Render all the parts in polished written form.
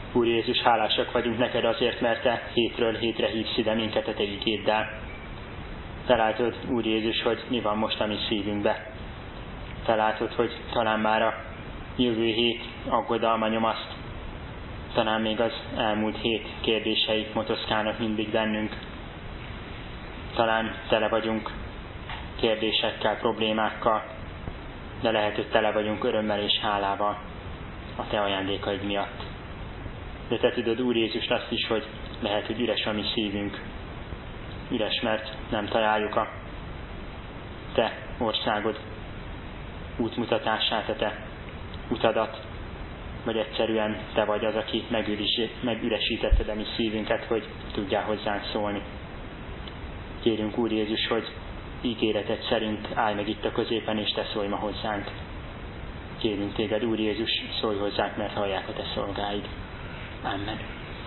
Úr Jézus, hálásak vagyunk neked azért, mert te hétről hétre hívsz ide minket a te igéddel. Te látod, Úr Jézus, hogy mi van most a mi szívünkbe. Te látod, hogy talán már a jövő hét aggodalma nyomaszt. Talán még az elmúlt hét kérdéseik motoszkálnak mindig bennünk. Talán tele vagyunk kérdésekkel, problémákkal, de lehet, hogy tele vagyunk örömmel és hálával a te ajándékaid miatt. De te tudod, Úr Jézus, azt is, hogy lehet, hogy üres a mi szívünk. Üres, mert nem találjuk a te országod útmutatását, a te utadat, vagy egyszerűen te vagy az, aki megüresítetted a mi szívünket, hogy tudjál hozzánk szólni. Kérünk, Úr Jézus, hogy ígéreted szerint állj meg itt a középen, és te szólj ma hozzánk. Kérünk téged, Úr Jézus, szólj hozzánk, mert hallják a te szolgáid. Amen.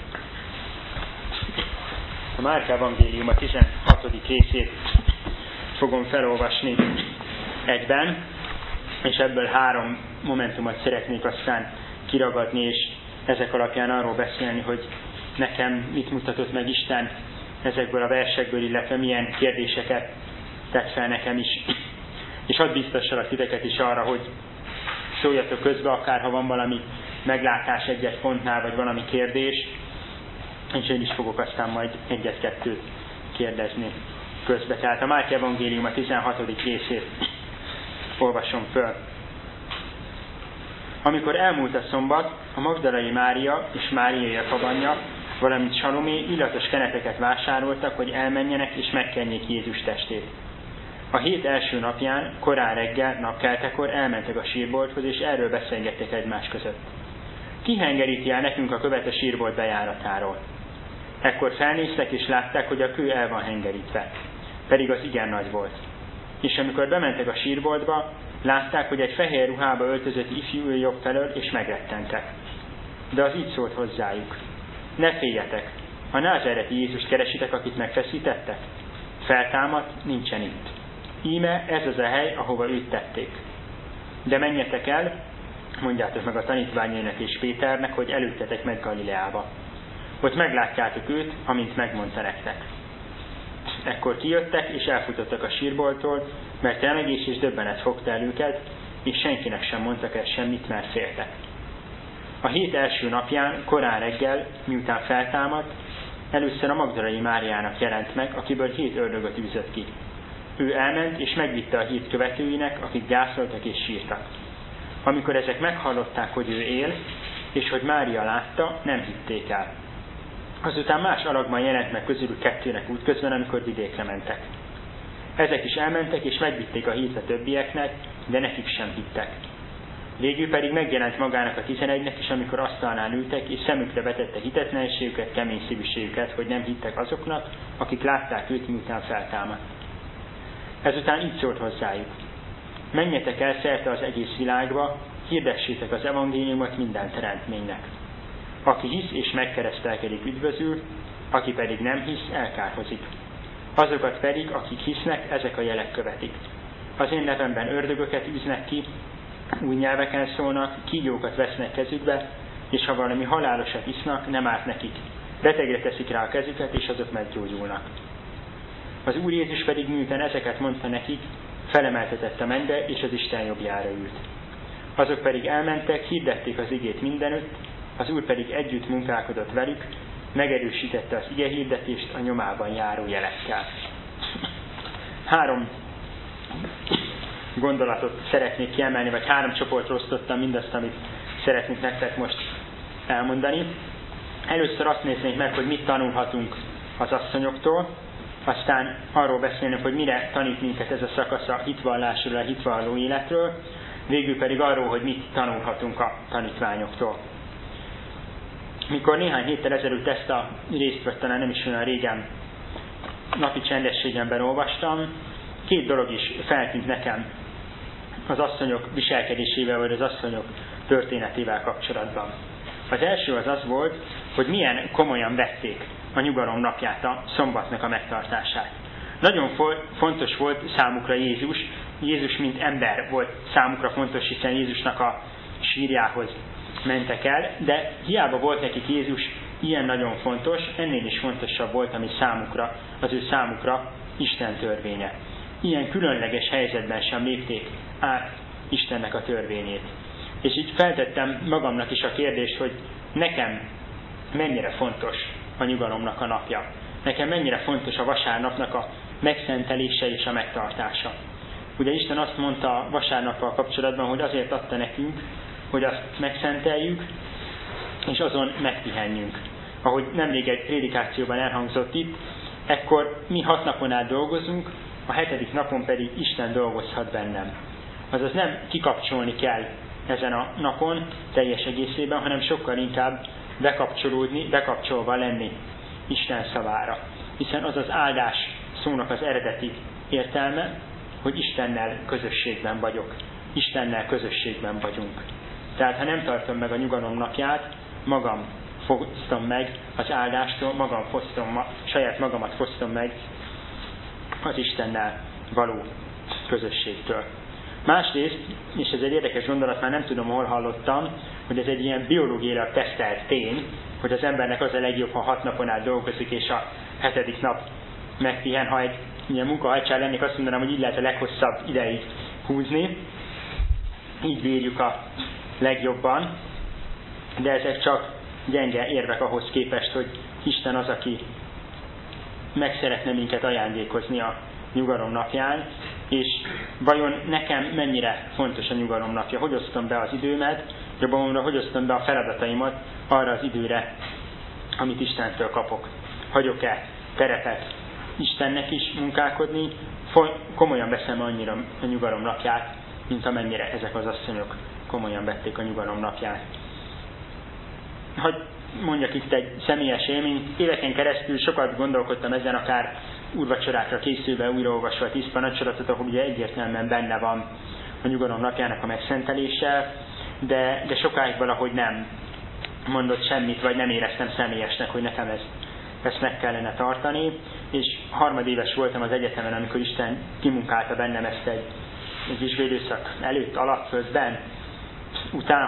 A Márk evangélium a 16. részét fogom felolvasni egyben, és ebből 3 momentumot szeretnék aztán kiragadni, és ezek alapján arról beszélni, hogy nekem mit mutatott meg Isten ezekből a versekből, illetve milyen kérdéseket tett fel nekem is. És hadd biztassalak titeket is arra, hogy szóljatok közbe, akár ha van valami meglátás egy-egy pontnál, vagy valami kérdés, és én is fogok aztán majd 1-2 kérdezni közbe. Tehát a Márk evangélium a 16. részét olvasom föl. Amikor elmúlt a szombat, a Magdalai Mária és Mária Jakab anyja, valamint Salomé illatos keneteket vásároltak, hogy elmenjenek és megkenjék Jézus testét. A hét első napján, korán reggel, napkeltekor elmentek a sírbolthoz, és erről beszélgettek egymás között. Ki hengeríti el nekünk a követ a sírbolt bejáratáról? Ekkor felnéztek, és látták, hogy a kő el van hengerítve, pedig az igen nagy volt. És amikor bementek a sírboltba, látták, hogy egy fehér ruhába öltözött ifjú ül jobb felől, és megrettentek. De az így szólt hozzájuk: ne féljetek, a názáreti Jézust keresitek, akit megfeszítettek? Feltámadt, nincsen itt. Íme ez az a hely, ahova őt tették. De menjetek el, mondjátok meg a tanítványainak és Péternek, hogy előttetek meg Galileába. Ott meglátjátok őt, amint megmondta nektek. Ekkor kijöttek, és elfutottak a sírbolttól, mert remegés és döbbenet fogta el őket, és senkinek sem mondtak el semmit, mert féltek. A hét első napján, korán reggel, miután feltámadt, először a Magdalai Máriának jelent meg, akiből 7 ördögöt űzött ki. Ő elment, és megvitte a 7 követőinek, akik gyászoltak és sírtak. Amikor ezek meghallották, hogy ő él, és hogy Mária látta, nem hitték el. Azután más alakban jelent meg közülük 2-nek útközben, amikor vidékre mentek. Ezek is elmentek, és megvitték a hírt a többieknek, de nekik sem hittek. Végül pedig megjelent magának a 11-nek is, amikor asztalnál ültek, és szemükre vetette hitetlenségüket, kemény szívűségüket, hogy nem hittek azoknak, akik látták őt, miután feltámadt. Ezután így szólt hozzájuk: menjetek el szerte az egész világba, hirdessétek az evangéliumot minden teremtménynek. Aki hisz és megkeresztelkedik, üdvözül, aki pedig nem hisz, elkárhozik. Azokat pedig, akik hisznek, ezek a jelek követik. Az én nevemben ördögöket űznek ki, új nyelveken szólnak, kígyókat vesznek kezükbe, és ha valami halálosat isznak, nem árt nekik. Betegre teszik rá a kezüket, és azok meggyógyulnak. Az Úr Jézus pedig, miután ezeket mondta nekik, felemeltetett a mennybe, és az Isten jobbjára ült. Azok pedig elmentek, hirdették az igét mindenütt, az Úr pedig együtt munkálkodott velük, megerősítette az ige hirdetést a nyomában járó jelekkel. 3 gondolatot szeretnék kiemelni, vagy 3 csoportra osztottam mindazt, amit szeretnék nektek most elmondani. Először azt néznénk meg, hogy mit tanulhatunk az asszonyoktól, aztán arról beszélünk, hogy mire tanít minket ez a szakasz a hitvallásról, a hitvalló életről, végül pedig arról, hogy mit tanulhatunk a tanítványoktól. Mikor néhány héttel ezelőtt ezt a részt, vagy talán nem is olyan régen napi csendességemben olvastam, 2 dolog is feltűnt nekem az asszonyok viselkedésével, vagy az asszonyok történetével kapcsolatban. Az első az volt, hogy milyen komolyan vették a nyugalom napját, a szombatnak a megtartását. Nagyon fontos volt számukra Jézus mint ember volt számukra fontos, hiszen Jézusnak a sírjához mentek el, de hiába volt nekik Jézus ilyen nagyon fontos, ennél is fontosabb volt, ami számukra, az ő számukra Isten törvénye. Ilyen különleges helyzetben sem lépték át Istennek a törvényét. És így feltettem magamnak is a kérdést, hogy nekem mennyire fontos a nyugalomnak a napja. Nekem mennyire fontos a vasárnapnak a megszentelése és a megtartása. Ugye Isten azt mondta a vasárnappal kapcsolatban, hogy azért adta nekünk, hogy azt megszenteljük, és azon megpihenjünk. Ahogy nemrég egy prédikációban elhangzott itt, ekkor mi 6 napon át dolgozunk, a 7. napon pedig Isten dolgozhat bennem. Azaz nem kikapcsolni kell ezen a napon teljes egészében, hanem sokkal inkább bekapcsolva lenni Isten szavára. Hiszen az az áldás szónak az eredeti értelme, hogy Istennel közösségben vagyok. Istennel közösségben vagyunk. Tehát ha nem tartom meg a nyugalom napját, magam fosztom meg az áldástól, saját magamat fosztom meg az Istennel való közösségtől. Másrészt, és ez egy érdekes gondolat, már nem tudom, hol hallottam, hogy ez egy ilyen biológiailag tesztelt tény, hogy az embernek az a legjobb, ha 6 napon át dolgozik, és a 7. nap megpihen. Ha egy ilyen munkahajcsár lennék, azt mondanám, hogy így lehet a leghosszabb ideig húzni. Így bírjuk a legjobban. De ezek csak gyenge érvek ahhoz képest, hogy Isten az, aki meg szeretne minket ajándékozni a nyugalom napján, és vajon nekem mennyire fontos a nyugalom napja? Hogy osztom be az időmet, jobban mondva, hogy osztom be a feladataimat arra az időre, amit Istentől kapok? Hagyok-e terepet Istennek is munkálkodni? Komolyan veszem annyira a nyugalom napját, mint amennyire ezek az asszonyok komolyan vették a nyugalom napját. Hogy mondjak itt egy személyes élményt, éveken keresztül sokat gondolkodtam ezen, akár úrvacsorákra készülve, újraolvasva a 10 parancsolatot, ahol ugye egyértelműen benne van a nyugalom napjának a megszentelése, de sokáig valahogy nem mondott semmit, vagy nem éreztem személyesnek, hogy nekem ezt meg kellene tartani, és harmadéves voltam az egyetemen, amikor Isten kimunkálta bennem ezt egy vizsgai időszak előtt, alatt, közben, után,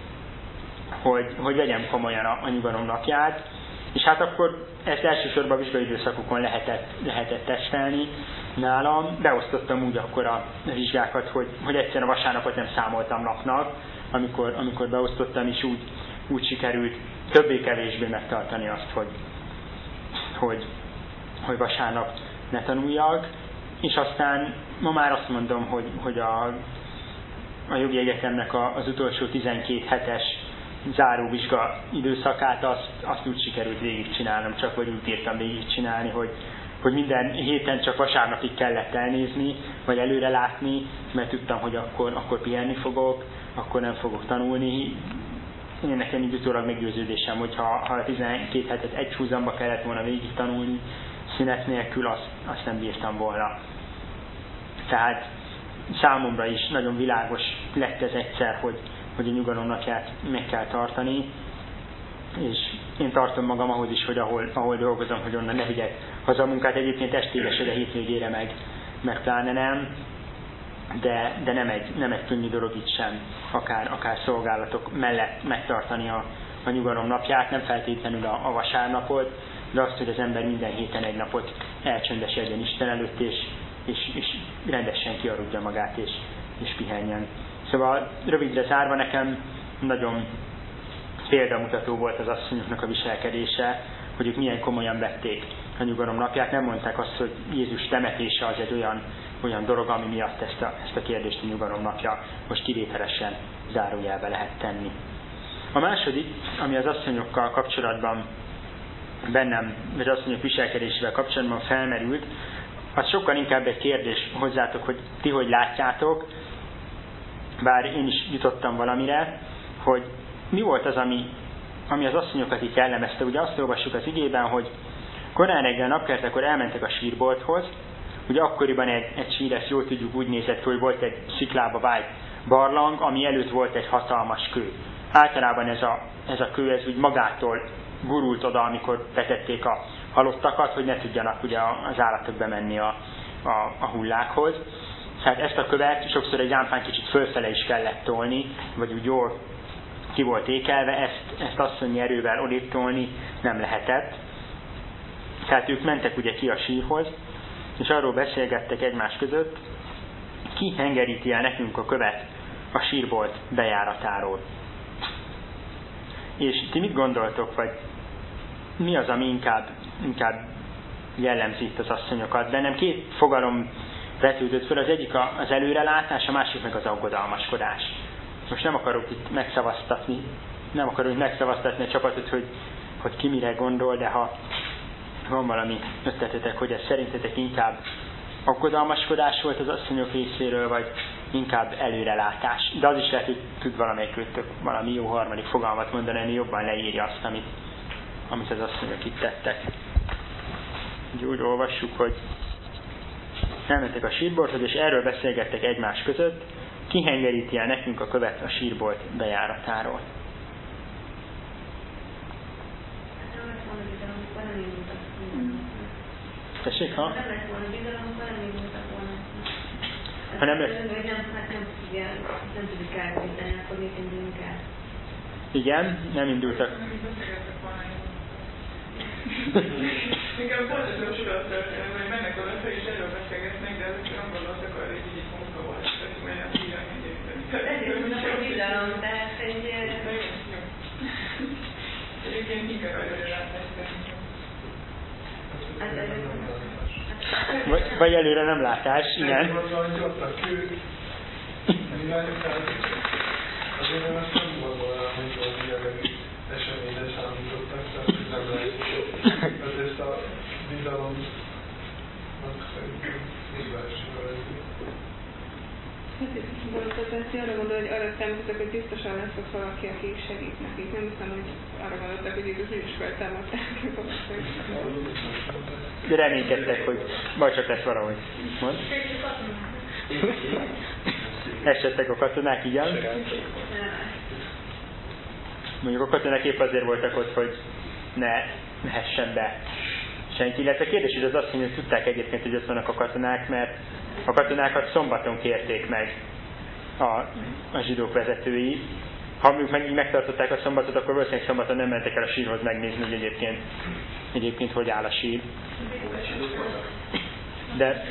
hogy vegyem komolyan a nyugalom napját, és hát akkor ezt elsősorban a vizsgai időszakokon lehetett tesztelni nálam. Beosztottam úgy akkor a vizsgákat, hogy egyszerűen a vasárnapot nem számoltam napnak, amikor beosztottam, és úgy sikerült többé-kevésbé megtartani azt, hogy vasárnap ne tanuljak. És aztán ma már azt mondom, hogy a jogi egyetemnek az utolsó 12 hetes záróvizsga időszakát azt úgy sikerült végigcsinálnom, csak vagy úgy bírtam végigcsinálni, hogy minden héten csak vasárnapig kellett elnézni, vagy előre látni, mert tudtam, hogy akkor pihenni fogok, akkor nem fogok tanulni. Én nekem így utólag meggyőződésem, hogy ha a 12 hetet egy húzamba kellett volna végig tanulni, szünet nélkül, azt nem bírtam volna. Tehát számomra is nagyon világos lett ez egyszer, hogy a nyugalom napját meg kell tartani, és én tartom magam ahhoz is, hogy ahol dolgozom, hogy onnan ne vigyek haza a munkát, egyébként estére se, de hétvégére meg pláne nem, de nem egy könnyű dolog itt sem, akár szolgálatok mellett megtartani a nyugalom napját, nem feltétlenül a vasárnapot, de azt, hogy az ember minden héten egy napot elcsöndesedjen Isten előtt, és rendesen kialudja magát, és pihenjen. Szóval rövidre zárva, nekem nagyon példamutató volt az asszonyoknak a viselkedése, hogy ők milyen komolyan vették a nyugalom napját. Nem mondták azt, hogy Jézus temetése az egy olyan dolog, ami miatt ezt a kérdést a nyugalom napja most kivételesen zárójelbe lehet tenni. A második, ami az asszonyokkal kapcsolatban bennem, vagy az asszonyok viselkedésével kapcsolatban felmerült, az sokkal inkább egy kérdés hozzátok, hogy ti hogy látjátok, bár én is jutottam valamire, hogy mi volt az, ami az asszonyokat itt jellemezte. Ugye azt olvassuk az igében, hogy korán reggel napkeltekor elmentek a sírbolthoz, ugye akkoriban egy sír, ezt jól tudjuk, úgy nézett ki, hogy volt egy sziklába vájt barlang, ami előtt volt egy hatalmas kő. Általában ez a kő úgy magától gurult oda, amikor betették a halottakat, hogy ne tudjanak ugye az állatok bemenni a hullákhoz. Tehát ezt a követ sokszor egy lámpán kicsit fölfele is kellett tolni, vagy úgy jól ki volt ékelve, ezt asszonyi erővel odébb-tolni nem lehetett. Tehát ők mentek ugye ki a sírhoz, és arról beszélgettek egymás között, ki hengeríti el nekünk a követ a sírbolt bejáratáról. És ti mit gondoltok, vagy mi az, ami inkább jellemzi itt az asszonyokat? Bennem két fogalom vetődött föl, az egyik az előrelátás, a másik meg az aggodalmaskodás. Most nem akarok itt megszavaztatni a csapatot, hogy ki mire gondol, de ha van valami ötletetek, hogy ez szerintetek inkább aggodalmaskodás volt az asszonyok részéről, vagy inkább előrelátás. De az is lehet, hogy tud valamelyikőtök valami jó harmadik fogalmat mondani, ami jobban leírja azt, amit az asszonyok itt tettek. Úgy olvassuk, hogy elmentek a sírbolthoz, és erről beszélgettek egymás között, ki hengeríti el nekünk a követ a sírbolt bejáratáról. Tessék, ha? Nem lett volna bizalom, akkor nem indultak volna. Ha nem lesz... Nem tudjuk elkészíteni, akkor mit indulunk el? Igen, nem indultak. Inkább pontosan sokat történet, hogy mennek oda fel, és erről beszélgetnek, de ezek nem gondoltak arra, hogy így munka volt, tehát majd a híren egyébként. Ezért mondom, hogy bizalom, tehát egy... Egyébként inkább előrelátás szerintem. Vagy előre nem látás, igen. Azért én azt nem gondolom, hogy az ilyen eseményre számítottak, tehát nem lehet. Ezt a bizalomnak szerintem hívásra vezetni. Hát arra gondol, hogy arra számítottak, hogy biztosan lesz ott valaki, aki segít nekik. Nem hiszem, hogy arra gondoltak, hogy Jézus is feltámadták. De reménykedtek, hogy majd csak lesz valahogy. Mond? Esettek a katonák, igen. Mondjuk a katonák épp azért voltak ott, hogy ne mehessen be senki. Illetve a kérdés, hogy az azt mondja, hogy tudták egyébként, hogy ott vannak a katonák, mert a katonákat szombaton kérték meg a zsidók vezetői. Ha ők meg így megtartották a szombatot, akkor valószínűleg szombaton nem mentek el a sírhoz megnézni, hogy egyébként hogy áll a sír. De...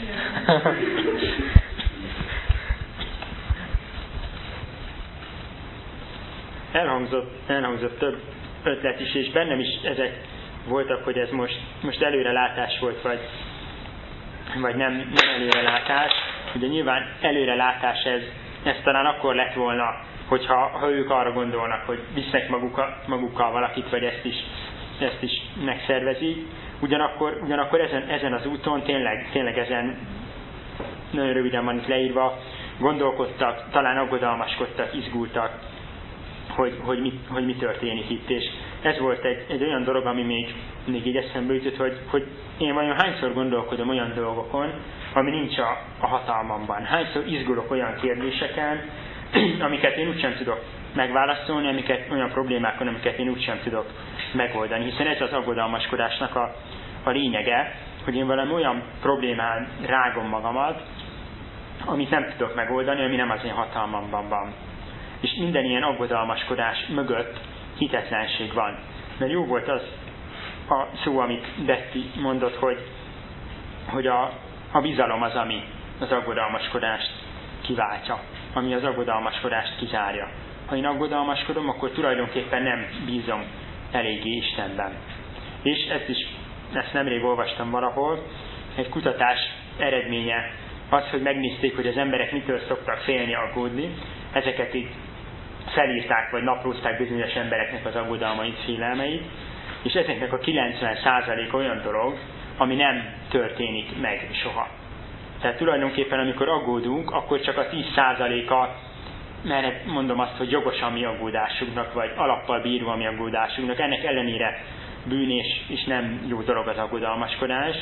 elhangzott több ötlet is, és bennem is ezek voltak, hogy ez most előrelátás volt, vagy nem előrelátás. Ugye nyilván előrelátás ez talán akkor lett volna, ha ők arra gondolnak, hogy visznek magukkal valakit, vagy ezt is megszervezik. Ugyanakkor ezen az úton tényleg ezen nagyon röviden van itt leírva, gondolkodtak, talán aggodalmaskodtak, izgultak, hogy mi történik itt. És ez volt egy olyan dolog, ami még így eszembe jutott, hogy én vajon hányszor gondolkodom olyan dolgokon, ami nincs a hatalmamban. Hányszor izgulok olyan kérdéseken, amiket én úgysem tudok megválaszolni, olyan problémákon, amiket én úgysem tudok megoldani. Hiszen ez az aggodalmaskodásnak a lényege, hogy én valami olyan problémán rágom magamat, amit nem tudok megoldani, ami nem az én hatalmamban van. És minden ilyen aggodalmaskodás mögött hitetlenség van. Mert jó volt az a szó, amit Betty mondott, hogy a bizalom az, ami az aggodalmaskodást kiváltja, ami az aggodalmaskodást kizárja. Ha én aggodalmaskodom, akkor tulajdonképpen nem bízom eléggé Istenben. És ezt nemrég olvastam valahol, egy kutatás eredménye az, hogy megnézték, hogy az emberek mitől szoktak félni, aggódni. Ezeket így felírták, vagy naplózták bizonyos embereknek az aggodalmait, félelmeit, és ezeknek a 90% olyan dolog, ami nem történik meg soha. Tehát tulajdonképpen, amikor aggódunk, akkor csak a 10%-a, mert mondom azt, hogy jogos a mi aggódásunknak, vagy alappal bíró a mi aggódásunknak, ennek ellenére bűn és nem jó dolog az aggodalmaskodás.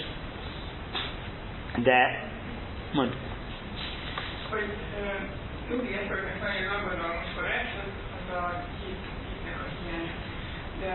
De, mondd. Hogy mindig ezeknek van egy aggodalmaskodás, az a hitnek a hiánya. De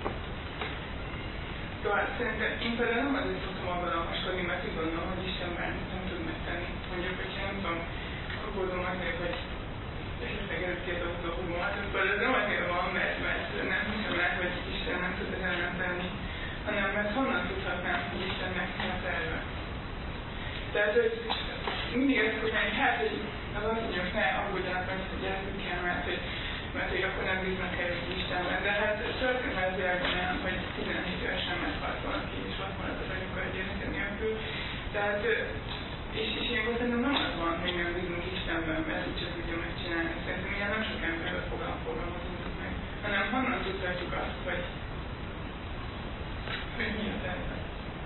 tovább szerintem én például nem azért szoktam aggodalmaskodni, mert úgy gondolom, hogy Istenben nem tud megtenni. Mondjuk, hogyha nem tudom, aggódom azért, hogy esetleg előtt két autóhumomat, akkor ez nem azért van, mert nem hiszem el, hogy Isten nem tud ezen mentelni, hanem mert honnan tudhatnám, hogy Istennek mi a terve. Tehát mindig ezt tudnám, hogy hát, hogy az asszonyok ne aggódjanak, hogy gyermekkel, mert hogy akkor nem bíznak el Istenben. De hát történelme az világban olyan, hogy 17 évesen meghalt valaki, és ott maradt az anyuka egy gyereke nélkül. Tehát, és ilyenkor szerintem nem az van, hogy nem bízunk Istenben, mert úgyse tudja megcsinálni. Szerintem ilyen nem sok emberről fogalmazunk meg, hanem honnan tudhatjuk azt, hogy mi a terve.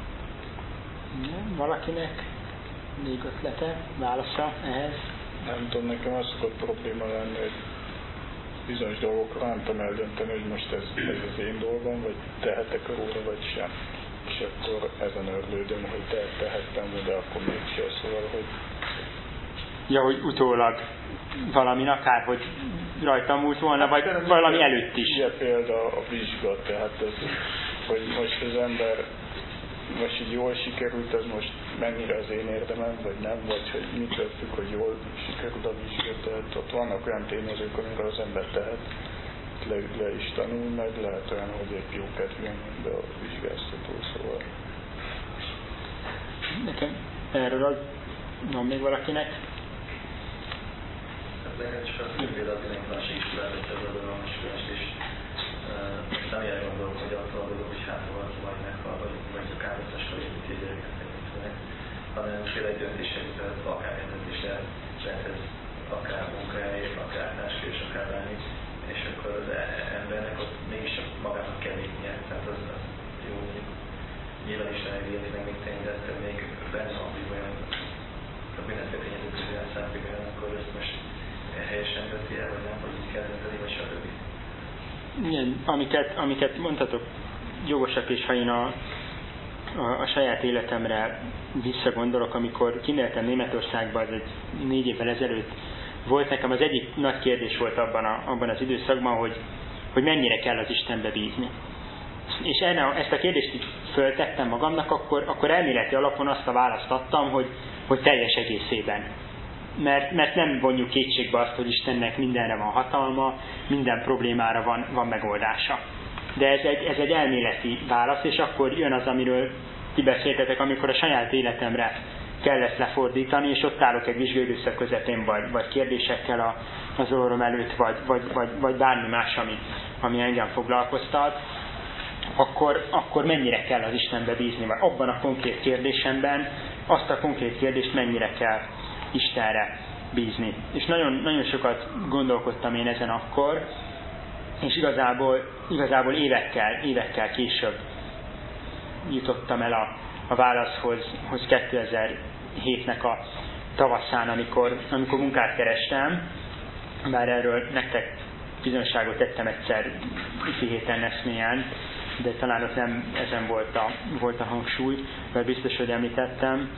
Valakinek még ötlete, válasza ehhez? Nem tudom, nekem az szokott probléma lenni, hogy bizonyos dolgokra nem tudom eldönteni, hogy most ez az én dolgom, vagy tehetek róla, vagy sem. És akkor ezen örlődöm, hogy tehettem, de akkor mégsem, szóval, hogy... Ja, hogy utólag valamin, akár, hogy rajtam múlt volna, vagy valami előtt is. Ilyen példa a vizsga, tehát ez, hogy most az ember most így jól sikerült, ez most mennyire az én érdemem, vagy nem, vagy hogy mitől függ, hogy jól sikerült a vizsga, tehát ott vannak olyan tényezők, amikor az ember tehet, le is tanul, meg lehet olyan, hogy egy jó kedvén, de a vizsgáztató, szóval. Nekem erről van még valakinek? Nekem csak az például tényleg iskolát, hogy ez a dolgomoskodást is most nem ilyen gondolok, hogy attól a dolog, hogy hát valaki majd meghal, vagy akár összes vagy egy gyereket megműtőnek, hanem például egy döntéseket, akár egy döntés lehet ez akár munkahely, akár társkérdés, akár bármi, és akkor az embernek ott mégis magának kell lépnie, tehát az jó, hogy nyilván is elérni meg mint tenni, de ettől még benne van, hogy olyan, mindenféle tényezők közül számít olyan, akkor ezt most helyesen dönti el, vagy nem, hogy így kell dönteni, vagy stb. Igen, amiket mondhatok jogosak, és ha én a saját életemre visszagondolok, amikor kiméltem Németországba, az egy 4 évvel ezelőtt volt, nekem az egyik nagy kérdés volt abban az időszakban, hogy mennyire kell az Istenbe bízni. És ezt a kérdést így föltettem magamnak, akkor elméleti alapon azt a választ adtam, hogy teljes egészében. Mert nem vonjuk kétségbe azt, hogy Istennek mindenre van hatalma, minden problémára van megoldása. De ez egy elméleti válasz, és akkor jön az, amiről ti beszéltetek, amikor a saját életemre kell ezt lefordítani, és ott állok egy vizsgaidőszak közepén, vagy kérdésekkel az orrom előtt, vagy bármi más, ami engem foglalkoztat, akkor mennyire kell az Istenbe bízni, vagy abban a konkrét kérdésemben azt a konkrét kérdést mennyire kell Istenre bízni. És nagyon, nagyon sokat gondolkodtam én ezen akkor, és igazából évekkel később jutottam el a válaszhoz 2007-nek a tavaszán, amikor munkát kerestem, bár erről nektek bizonyságot tettem egyszer héten eszmélyen, de talán ott nem ezen volt a hangsúly, mert biztos, hogy említettem,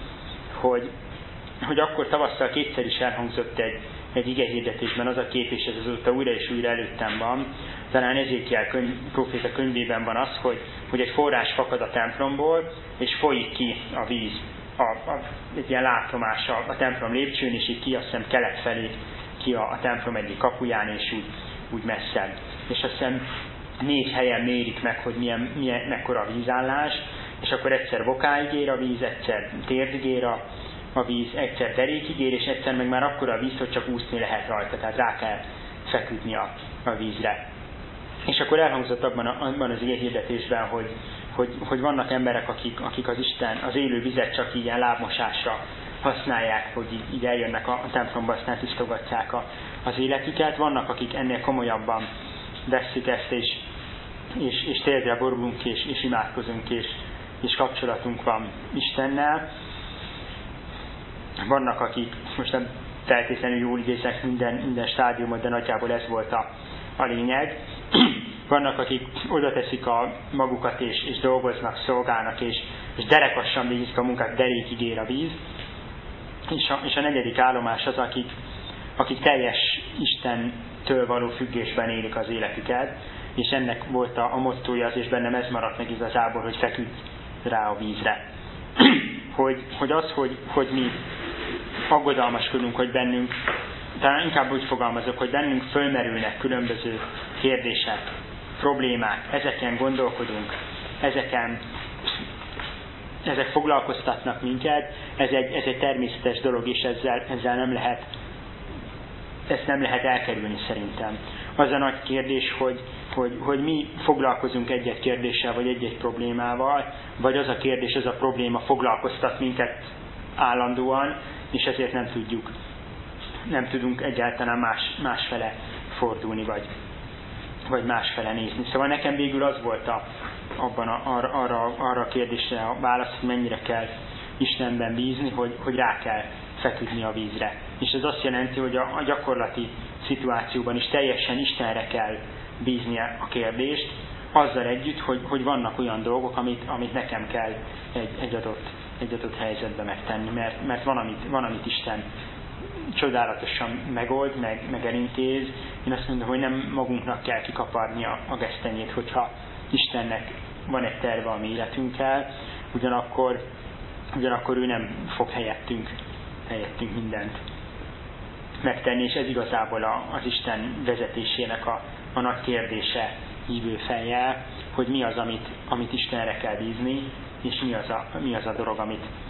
hogy akkor tavasszal kétszer is elhangzott egy igehirdetésben az a kép, és ez azóta újra és újra előttem van. Talán Ezékiel próféta könyvében van az, hogy egy forrás fakad a templomból, és folyik ki a víz. Egy ilyen látomás a templom lépcsőn, és így ki, azt hiszem kelet felé ki a templom egyik kapuján, és úgy messzebb. És azt hiszem 4 helyen mérik meg, hogy mekkora a vízállás, és akkor egyszer bokáig ér a víz, egyszer térdig ér a víz, egyszer derékig ér, és egyszer meg már akkora a víz, hogy csak úszni lehet rajta, tehát rá kell feküdni a vízre. És akkor elhangzott abban az hirdetésben, hogy vannak emberek, akik az Isten, az élő vizet csak ilyen lábmosásra használják, hogy így eljönnek a templomba, aztán tisztogatják az életüket. Vannak, akik ennél komolyabban veszik ezt, és térdre borulunk, és imádkozunk, és kapcsolatunk van Istennel. Vannak, akik most nem feltétlenül jól idéznek minden stádiumot, de nagyjából ez volt a lényeg. Vannak, akik oda teszik a magukat, és dolgoznak, szolgálnak, és derekassan végzik a munkát, derékig ér a víz. És a 4. állomás az, akik teljes Istentől való függésben élik az életüket, és ennek volt a mottója az, és bennem ez maradt meg igazából, hogy feküdj rá a vízre. hogy mi aggodalmaskodunk, hogy bennünk talán inkább úgy fogalmazok, hogy bennünk fölmerülnek különböző kérdések, problémák, ezeken gondolkodunk, ezek foglalkoztatnak minket, ez egy természetes dolog, és ezzel nem lehet elkerülni szerintem. Az a nagy kérdés, hogy mi foglalkozunk egy-egy kérdéssel, vagy egy-egy problémával, vagy az a kérdés, az a probléma foglalkoztat minket állandóan, és ezért nem tudunk egyáltalán másfele fordulni, vagy másfele nézni. Szóval nekem végül az volt arra a kérdésre a válasz, hogy mennyire kell Istenben bízni, hogy rá kell feküdni a vízre. És ez azt jelenti, hogy a gyakorlati szituációban is teljesen Istenre kell bíznia a kérdést, azzal együtt, hogy vannak olyan dolgok, amit nekem kell egy adott helyzetben megtenni, mert van, amit Isten csodálatosan megold, meg elintéz. Én azt mondom, hogy nem magunknak kell kikaparni a gesztenyét, hogyha Istennek van egy terve a mi életünkkel, ugyanakkor ő nem fog helyettünk mindent megtenni, és ez igazából az Isten vezetésének a nagy kérdése hívő fejjel, hogy mi az, amit Istenre kell bízni, és mi az a dolog,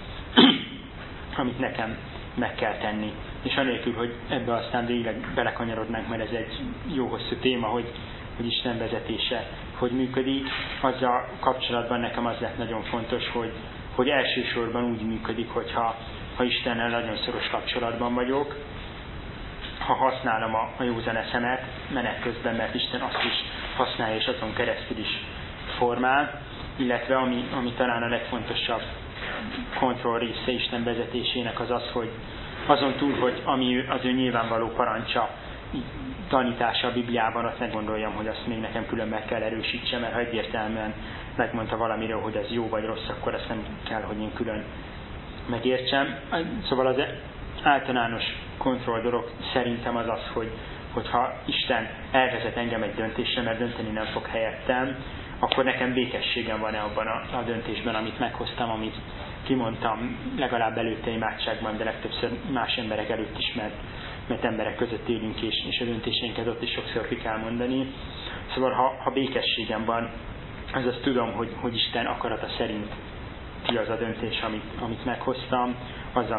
amit nekem meg kell tenni. És anélkül, hogy ebbe aztán végleg belekanyarodnánk, mert ez egy jó hosszú téma, hogy Isten vezetése hogy működik, azzal kapcsolatban nekem az lett nagyon fontos, hogy elsősorban úgy működik, hogyha Istennel nagyon szoros kapcsolatban vagyok, ha használom a józan eszemet menet közben, mert Isten azt is használja, és azon keresztül is formál, illetve ami talán a legfontosabb kontroll része Isten vezetésének az, hogy azon túl, hogy ami az ő nyilvánvaló parancsa, tanítása a Bibliában, azt ne gondoljam, hogy azt még nekem külön meg kell erősítsem, mert ha egyértelműen megmondta valamiről, hogy ez jó vagy rossz, akkor azt nem kell, hogy én külön megértsem. Szóval az általános kontroll dolog szerintem az, hogyha Isten elvezet engem egy döntésre, mert dönteni nem fog helyettem, akkor nekem békességem van-e abban a döntésben, amit meghoztam, amit kimondtam, legalább előtte imádságban, de legtöbbször más emberek előtt is, mert emberek között élünk, és a döntéseinket ott is sokszor ki kell mondani. Szóval ha békességem van, azaz tudom, hogy Isten akarata szerint ki az a döntés, amit meghoztam, az,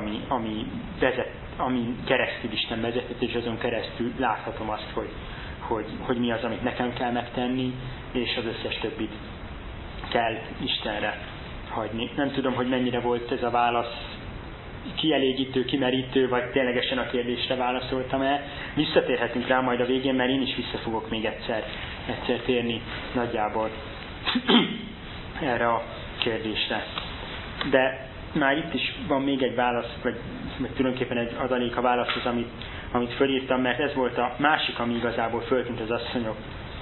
ami keresztül Isten vezetett, és azon keresztül láthatom azt, hogy mi az, amit nekem kell megtenni, és az összes többit kell Istenre hagyni. Nem tudom, hogy mennyire volt ez a válasz kielégítő, kimerítő, vagy ténylegesen a kérdésre válaszoltam-e. Visszatérhetünk rá majd a végén, mert én is vissza fogok még egyszer térni nagyjából erre a kérdésre. De már itt is van még egy válasz, vagy tulajdonképpen egy adalék a válaszhoz, amit fölírtam, mert ez volt a másik, ami igazából föltűnt az asszonyok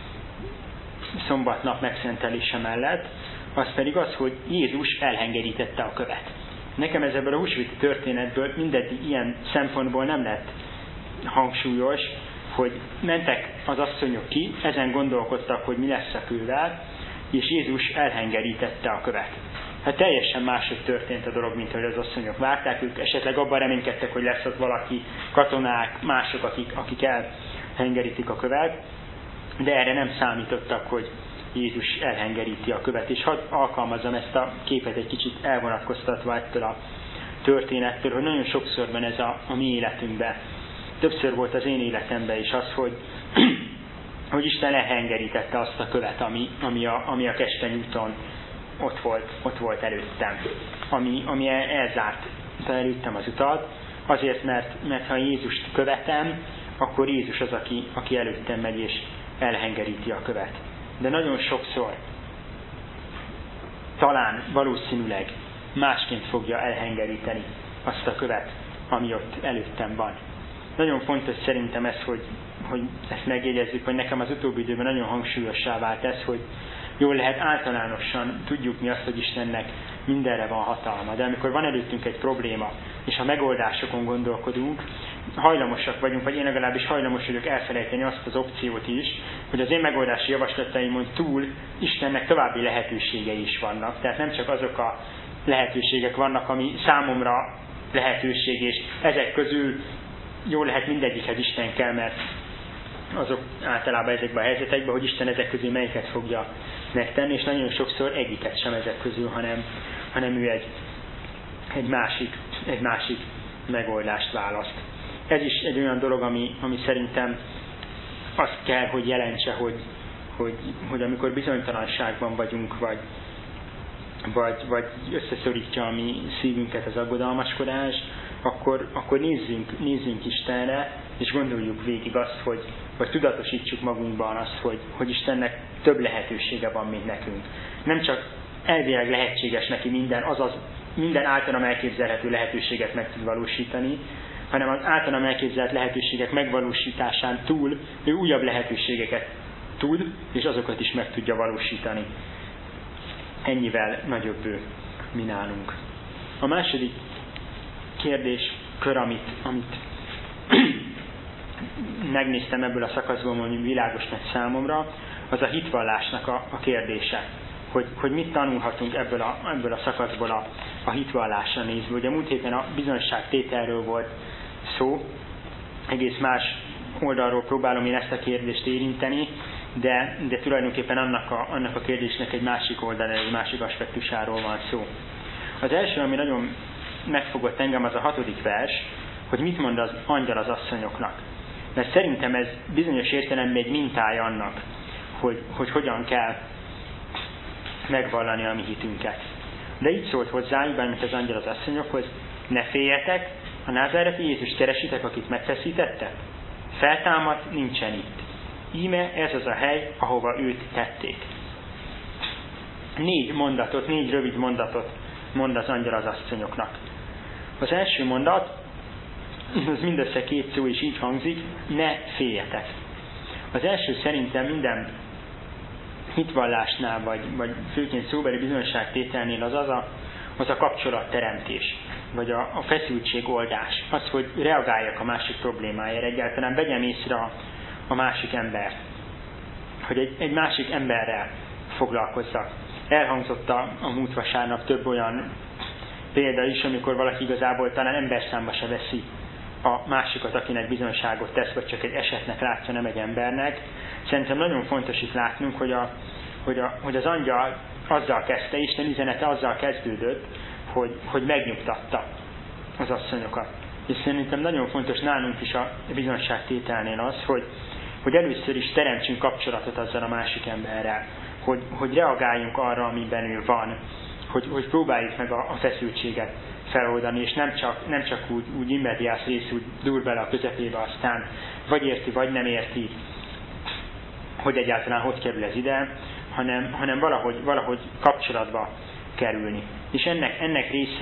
szombatnap megszentelése mellett, az pedig az, hogy Jézus elhengerítette a követ. Nekem ebből a húsvéti történetből mindeddig ilyen szempontból nem lett hangsúlyos, hogy mentek az asszonyok ki, ezen gondolkodtak, hogy mi lesz a kővel, és Jézus elhengerítette a követ. Hát teljesen máshogy történt a dolog, mint hogy az asszonyok várták, ők esetleg abban reménykedtek, hogy lesz ott valaki, katonák, mások, akik elhengerítik a követ, de erre nem számítottak, hogy Jézus elhengeríti a követ. És hadd alkalmazzam ezt a képet egy kicsit elvonatkoztatva ettől a történettől, hogy nagyon sokszor van ez a mi életünkben. Többször volt az én életemben is az, hogy Isten elhengerítette azt a követ, ami a Keskeny úton ott volt előttem. Ami elzárt előttem az utat, azért, mert ha Jézust követem, akkor Jézus az, aki előttem megy és elhengeríti a követ. De nagyon sokszor talán valószínűleg másként fogja elhengeríteni azt a követ, ami ott előttem van. Nagyon fontos szerintem ez, hogy ezt megjegyezzük, hogy nekem az utóbbi időben nagyon hangsúlyossá vált ez, hogy jól lehet általánosan tudjuk mi azt, hogy Istennek mindenre van hatalma. De amikor van előttünk egy probléma, és a megoldásokon gondolkodunk, hajlamosak vagyunk, vagy én legalábbis hajlamos vagyok elfelejteni azt az opciót is, hogy az én megoldási javaslataimon túl Istennek további lehetőségei is vannak. Tehát nem csak azok a lehetőségek vannak, ami számomra lehetőség, és ezek közül Jól lehet mindegyikhez Isten kell, mert azok általában ezekben a helyzetekben, hogy Isten ezek közül melyiket fogja megtenni, és nagyon sokszor egyiket sem ezek közül, hanem ő egy másik megoldást választ. Ez is egy olyan dolog, ami szerintem azt kell, hogy jelentse, hogy amikor bizonytalanságban vagyunk, vagy összeszorítja a mi szívünket az aggodalmaskodás, akkor nézzünk Istenre, és gondoljuk végig azt, vagy tudatosítsuk magunkban azt, hogy Istennek több lehetősége van, mint nekünk. Nem csak elvileg lehetséges neki minden, azaz minden általam elképzelhető lehetőséget meg tud valósítani, hanem az általam elképzelt lehetőségek megvalósításán túl ő újabb lehetőségeket tud, és azokat is meg tudja valósítani. Ennyivel nagyobb ő, mi nálunk. A második kérdéskör, amit megnéztem ebből a szakaszból, ami világos lett számomra, az a hitvallásnak a kérdése. Hogy mit tanulhatunk ebből a szakaszból a hitvallásra nézve. Ugye múlt héten a bizonyságtételről volt szó, egész más oldalról próbálom én ezt a kérdést érinteni, de tulajdonképpen annak a kérdésnek egy másik oldal, egy másik aspektusáról van szó. Az első, ami nagyon megfogott engem, az a 6. vers, hogy mit mond az angyal az asszonyoknak. Mert szerintem ez bizonyos értelemben egy mintája annak, hogy hogyan kell megvallani a mi hitünket. De így szólt hozzájuk, bármint az angyal az asszonyokhoz, ne féljetek, a názáreti Jézus keresitek, akit megfeszítettek? Feltámadt, nincsen itt. Íme ez az a hely, ahova őt tették. 4 rövid mondatot mond az angyal az asszonyoknak. Az első mondat, az mindössze 2 szó is így hangzik, ne féljetek. Az első szerintem minden hitvallásnál, vagy főként szóbeli bizonyságtételnél az a kapcsolatteremtés, vagy a feszültségoldás. Az, hogy reagáljak a másik problémájára, egyáltalán vegyem észre a másik embert. Hogy egy másik emberrel foglalkozzak. Elhangzott a múlt vasárnap több olyan példa is, amikor valaki igazából talán emberszámba se veszi a másikat, akinek bizonyságot tesz, vagy csak egy esetnek látja, nem egy embernek. Szerintem nagyon fontos itt látnunk, hogy az angyal azzal kezdte, Isten üzenete azzal kezdődött, hogy megnyugtatta az asszonyokat. És szerintem nagyon fontos nálunk is a bizonyságtételnél az, hogy először is teremtsünk kapcsolatot azzal a másik emberrel, hogy reagáljunk arra, amiben ő van, hogy próbáljuk meg a feszültséget feloldani, és nem csak úgy immediás rész, úgy dur bele a közepébe, aztán vagy érti, vagy nem érti, hogy egyáltalán hogy kerül ez ide, hanem valahogy kapcsolatba kerülni. És ennek része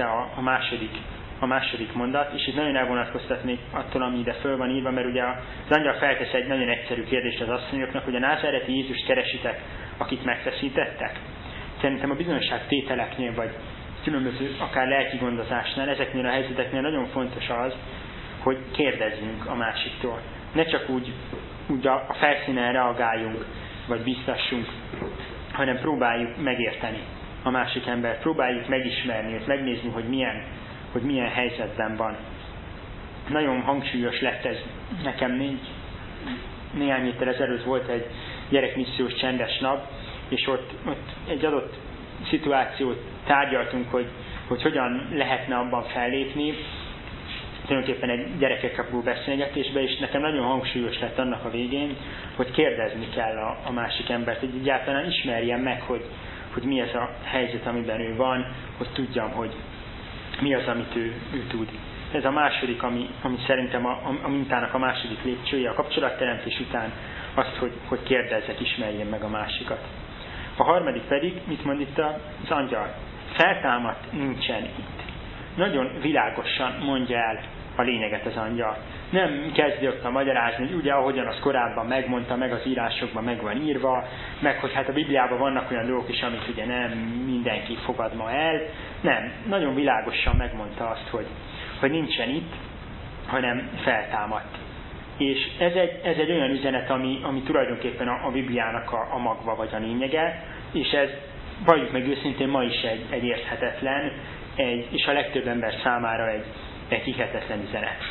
a második mondat, és itt nagyon elvonatkoztatnék attól, ami ide föl van írva, mert ugye az angyal feltesz egy nagyon egyszerű kérdést az asszonyoknak, hogy a názáreti Jézust keresitek, akit megfeszítettek. Szerintem a bizonyságtételeknél, vagy különböző akár lelki gondozásnál, ezeknél a helyzeteknél nagyon fontos az, hogy kérdezzünk a másiktól. Ne csak úgy a felszínen reagáljunk, vagy biztassunk, hanem próbáljuk megérteni a másik embert, próbáljuk megismerni őt, megnézni, hogy milyen helyzetben van. Nagyon hangsúlyos lett ez nekem néhány héttel ezelőtt volt egy gyerekmissziós csendes nap, és ott egy adott szituációt tárgyaltunk, hogy hogyan lehetne abban fellépni, tulajdonképpen egy gyerekekkel való beszélgetésbe, és nekem nagyon hangsúlyos lett annak a végén, hogy kérdezni kell a másik embert, hogy egyáltalán ismerjem meg, hogy mi ez a helyzet, amiben ő van, hogy tudjam, hogy mi az, amit ő tud. Ez a második, ami szerintem a mintának a második lépcsője, a kapcsolatteremtés után azt, hogy kérdezzek, ismerjem meg a másikat. A harmadik pedig, mit mond itt az angyal? Feltámadt, nincsen itt. Nagyon világosan mondja el a lényeget az angyal. Nem kezdi ott a magyarázni, hogy ugye ahogyan az korábban megmondta, meg az írásokban meg van írva, meg hogy hát a Bibliában vannak olyan dolgok is, amit ugye nem mindenki fogad ma el. Nem, nagyon világosan megmondta azt, hogy nincsen itt, hanem feltámadt. És ez egy olyan üzenet, ami tulajdonképpen a Bibliának a magva vagy a lényege, és ez, valljuk meg őszintén, ma is egy érthetetlen, és a legtöbb ember számára egy hihetetlen üzenet.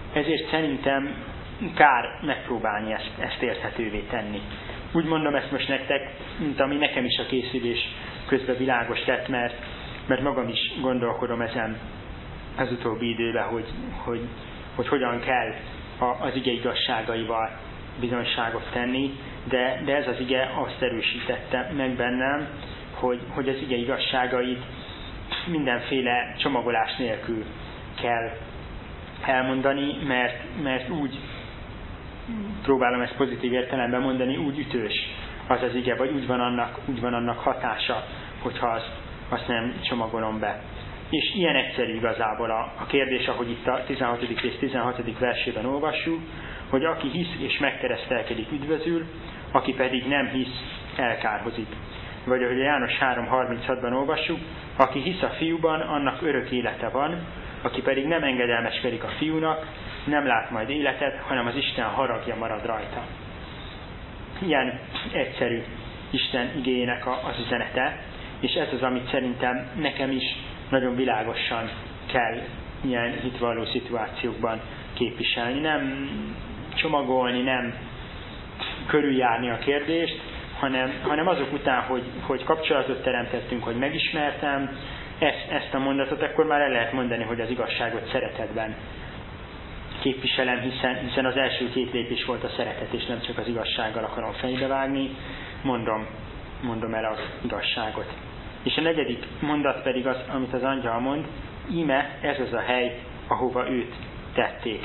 ezért szerintem kár megpróbálni ezt érthetővé tenni. Úgy mondom ezt most nektek, mint ami nekem is a készülés közben világos lett, mert magam is gondolkodom ezen az utóbbi időben, hogy hogyan kell az ige igazságaival bizonyságot tenni, de ez az ige azt erősítette meg bennem, hogy az ige igazságait mindenféle csomagolás nélkül kell elmondani, mert úgy próbálom ezt pozitív értelemben mondani, úgy ütős az az ige, vagy úgy van annak hatása, hogyha azt nem csomagolom be. És ilyen egyszerű igazából a kérdés, ahogy itt a 16. és 16. versében olvassuk, hogy aki hisz és megkeresztelkedik, üdvözül, aki pedig nem hisz, elkárhozik. Vagy ahogy a János 3.36-ban olvassuk, aki hisz a fiúban, annak örök élete van, aki pedig nem engedelmeskedik a fiúnak, nem lát majd életet, hanem az Isten haragja marad rajta. Ilyen egyszerű Isten igéjének az üzenete, és ez az, amit szerintem nekem is nagyon világosan kell ilyen hitvalló szituációkban képviselni. Nem csomagolni, nem körüljárni a kérdést, hanem azok után, hogy kapcsolatot teremtettünk, hogy megismertem ezt a mondatot, akkor már el lehet mondani, hogy az igazságot szeretetben képviselem, hiszen az első 2 lépés volt a szeretet, és nem csak az igazsággal akarom fejbevágni, mondom el az igazságot. És a 4. mondat pedig az, amit az angyal mond, íme ez az a hely, ahova őt tették.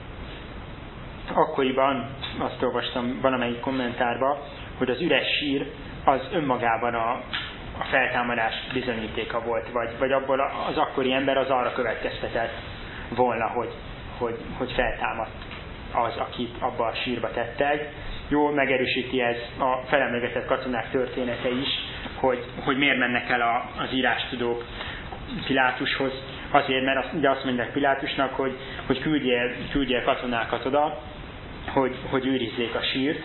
Akkoriban azt olvastam valamelyik kommentárban, hogy az üres sír az önmagában a feltámadás bizonyítéka volt, vagy abból az akkori ember az arra következtetett volna, hogy feltámadt az, akit abba a sírba tettek. Jól megerősíti ez a felemlegetett katonák története is, hogy miért mennek el az írástudók Pilátushoz. Azért, mert ugye azt mondják Pilátusnak, hogy küldjél katonákat oda, hogy őrizzék a sírt,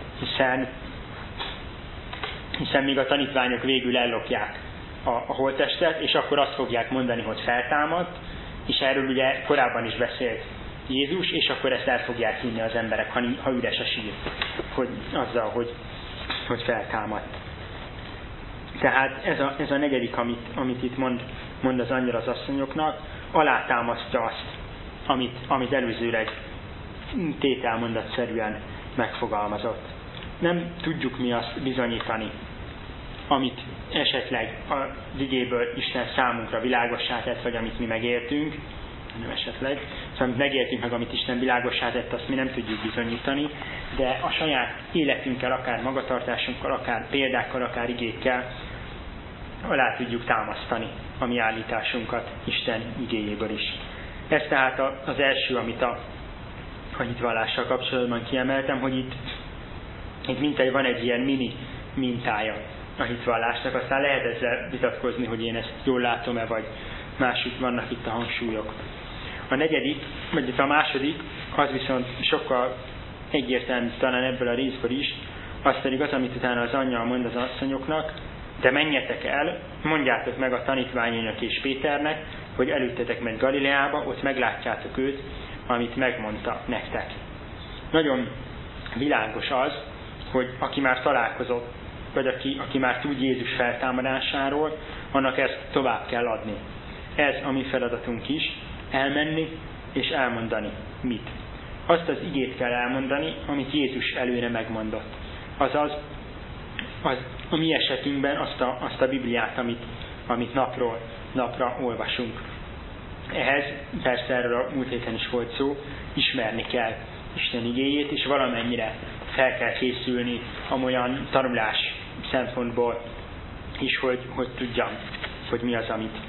hiszen még a tanítványok végül ellopják a holttestet, és akkor azt fogják mondani, hogy feltámadt, és erről ugye korábban is beszélt Jézus, és akkor ezt el fogják hinni az emberek, ha üres a sír, azzal, hogy feltámadt. Tehát ez a 4., amit itt mond az angyal az asszonyoknak, alátámasztja azt, amit előzőleg tételmondatszerűen megfogalmazott. Nem tudjuk mi azt bizonyítani, amit esetleg az igéből Isten számunkra világossá tett, vagy amit mi megéltünk, nem esetleg, szóval amit megéltünk meg, amit Isten világossá tett, azt mi nem tudjuk bizonyítani, de a saját életünkkel, akár magatartásunkkal, akár példákkal, akár igékkel alá tudjuk támasztani a mi állításunkat Isten igéjéből is. Ez tehát az első, amit a hitvallással kapcsolatban kiemeltem, hogy itt mintegy van egy ilyen mini mintája a hitvallásnak, aztán lehet ezzel vitatkozni, hogy én ezt jól látom-e, vagy másik vannak itt a hangsúlyok. A 4., vagy a 2., az viszont sokkal egyértelmű talán ebből a részből is, az pedig az, amit utána az angyal mond az asszonyoknak, de menjetek el, mondjátok meg a tanítványainak és Péternek, hogy elüttetek meg Galileába, ott meglátjátok őt, amit megmondta nektek. Nagyon világos az, hogy aki már találkozott, vagy aki már tud Jézus feltámadásáról, annak ezt tovább kell adni. Ez a mi feladatunk is, elmenni és elmondani. Mit? Azt az igét kell elmondani, amit Jézus előre megmondott. Azaz, a mi esetünkben azt a Bibliát, amit napról napra olvasunk. Ehhez, persze erről a múlt héten is volt szó, ismerni kell Isten igéjét, és valamennyire fel kell készülni amolyan tanulás szempontból is, hogy tudjam, hogy mi az, amit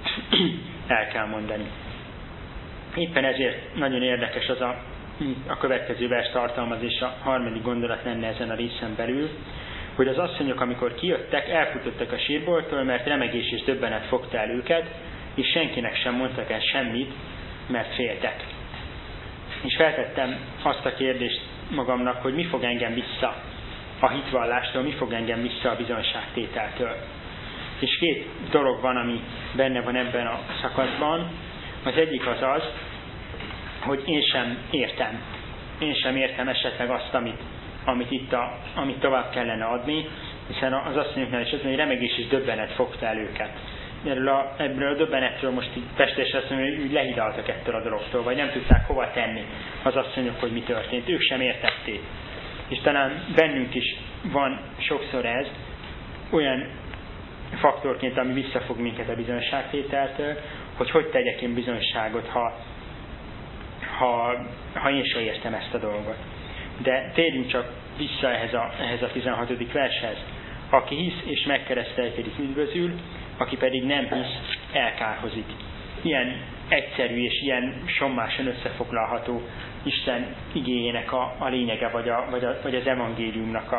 el kell mondani. Éppen ezért nagyon érdekes az a következő vers tartalmaz, és a 3. gondolat lenne ezen a részen belül, hogy az asszonyok, amikor kijöttek, elfutottak a sírboltól, mert remegés és döbbenet fogta el őket, és senkinek sem mondtak el semmit, mert féltek. És feltettem azt a kérdést magamnak, hogy mi fog engem vissza a hitvallástól, mi fog engem vissza a bizonyságtételtől. És 2 dolog van, ami benne van ebben a szakaszban. Az egyik az, hogy én sem értem esetleg azt, amit tovább kellene adni, hiszen az asszonyoknál is az, hogy remegés és döbbenet fogta el őket. Ebből a döbbenetről most így Pestésen azt mondja, hogy úgy lehidaltak ettől a dologtól, vagy nem tudták hova tenni az asszonyok, hogy mi történt. Ők sem értették. És talán bennünk is van sokszor ez olyan faktorként, ami visszafog minket a bizonyságtételtől, hogy tegyek én bizonyságot, ha én sem értem ezt a dolgot. De térjünk csak vissza ehhez a 16. vershez. Aki hisz és megkeresztelkedik, üdvözül, aki pedig nem hisz, elkárhozik. Ilyen egyszerű és ilyen sommásan összefoglalható Isten igéjének a lényege, vagy az evangéliumnak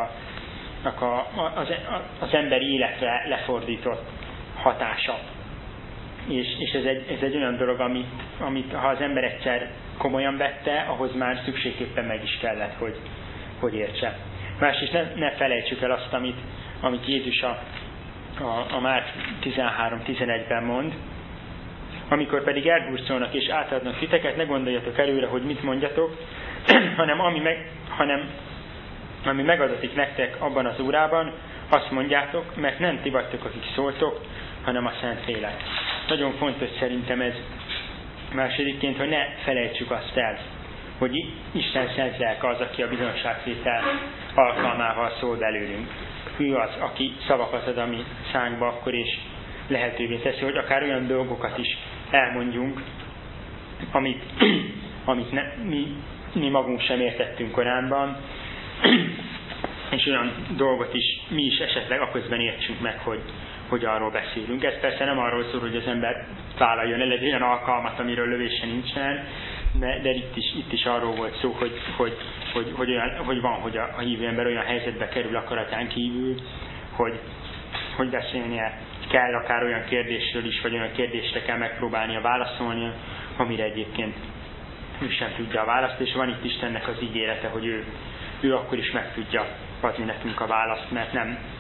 az emberi életre lefordított hatása. És ez egy olyan dolog, amit ha az ember egyszer komolyan vette, ahhoz már szükségképpen meg is kellett, hogy értse. Másrészt ne felejtsük el azt, amit Jézus a Márk 13-11-ben mond, amikor pedig elhurcolnak és átadnak titeket, ne gondoljatok előre, hogy mit mondjatok, hanem ami megadatik nektek abban az órában, azt mondjátok, mert nem ti vagytok, akik szóltok, hanem a Szentlélek. Nagyon fontos szerintem ez másodikként, hogy ne felejtsük azt el, hogy Isten szent lelke az, aki a bizonságtétel alkalmával szól belőlünk. Ő az, aki szavakat ad a mi szánkba akkor, és lehetővé teszi, hogy akár olyan dolgokat is elmondjunk, amit mi magunk sem értettünk korábban, és olyan dolgot is mi is esetleg aközben értsünk meg, hogy arról beszélünk. Ez persze nem arról szól, hogy az ember vállaljon el egy olyan alkalmat, amiről lövése nincsen, de itt is arról volt szó, hogy van, hogy a hívő ember olyan helyzetbe kerül akaratán kívül, hogy beszélnie kell akár olyan kérdésről is, vagy olyan kérdésre kell megpróbálnia válaszolnia, amire egyébként ő sem tudja a választ, és van itt Istennek az ígérete, hogy ő akkor is meg tudja adni nekünk a választ, mert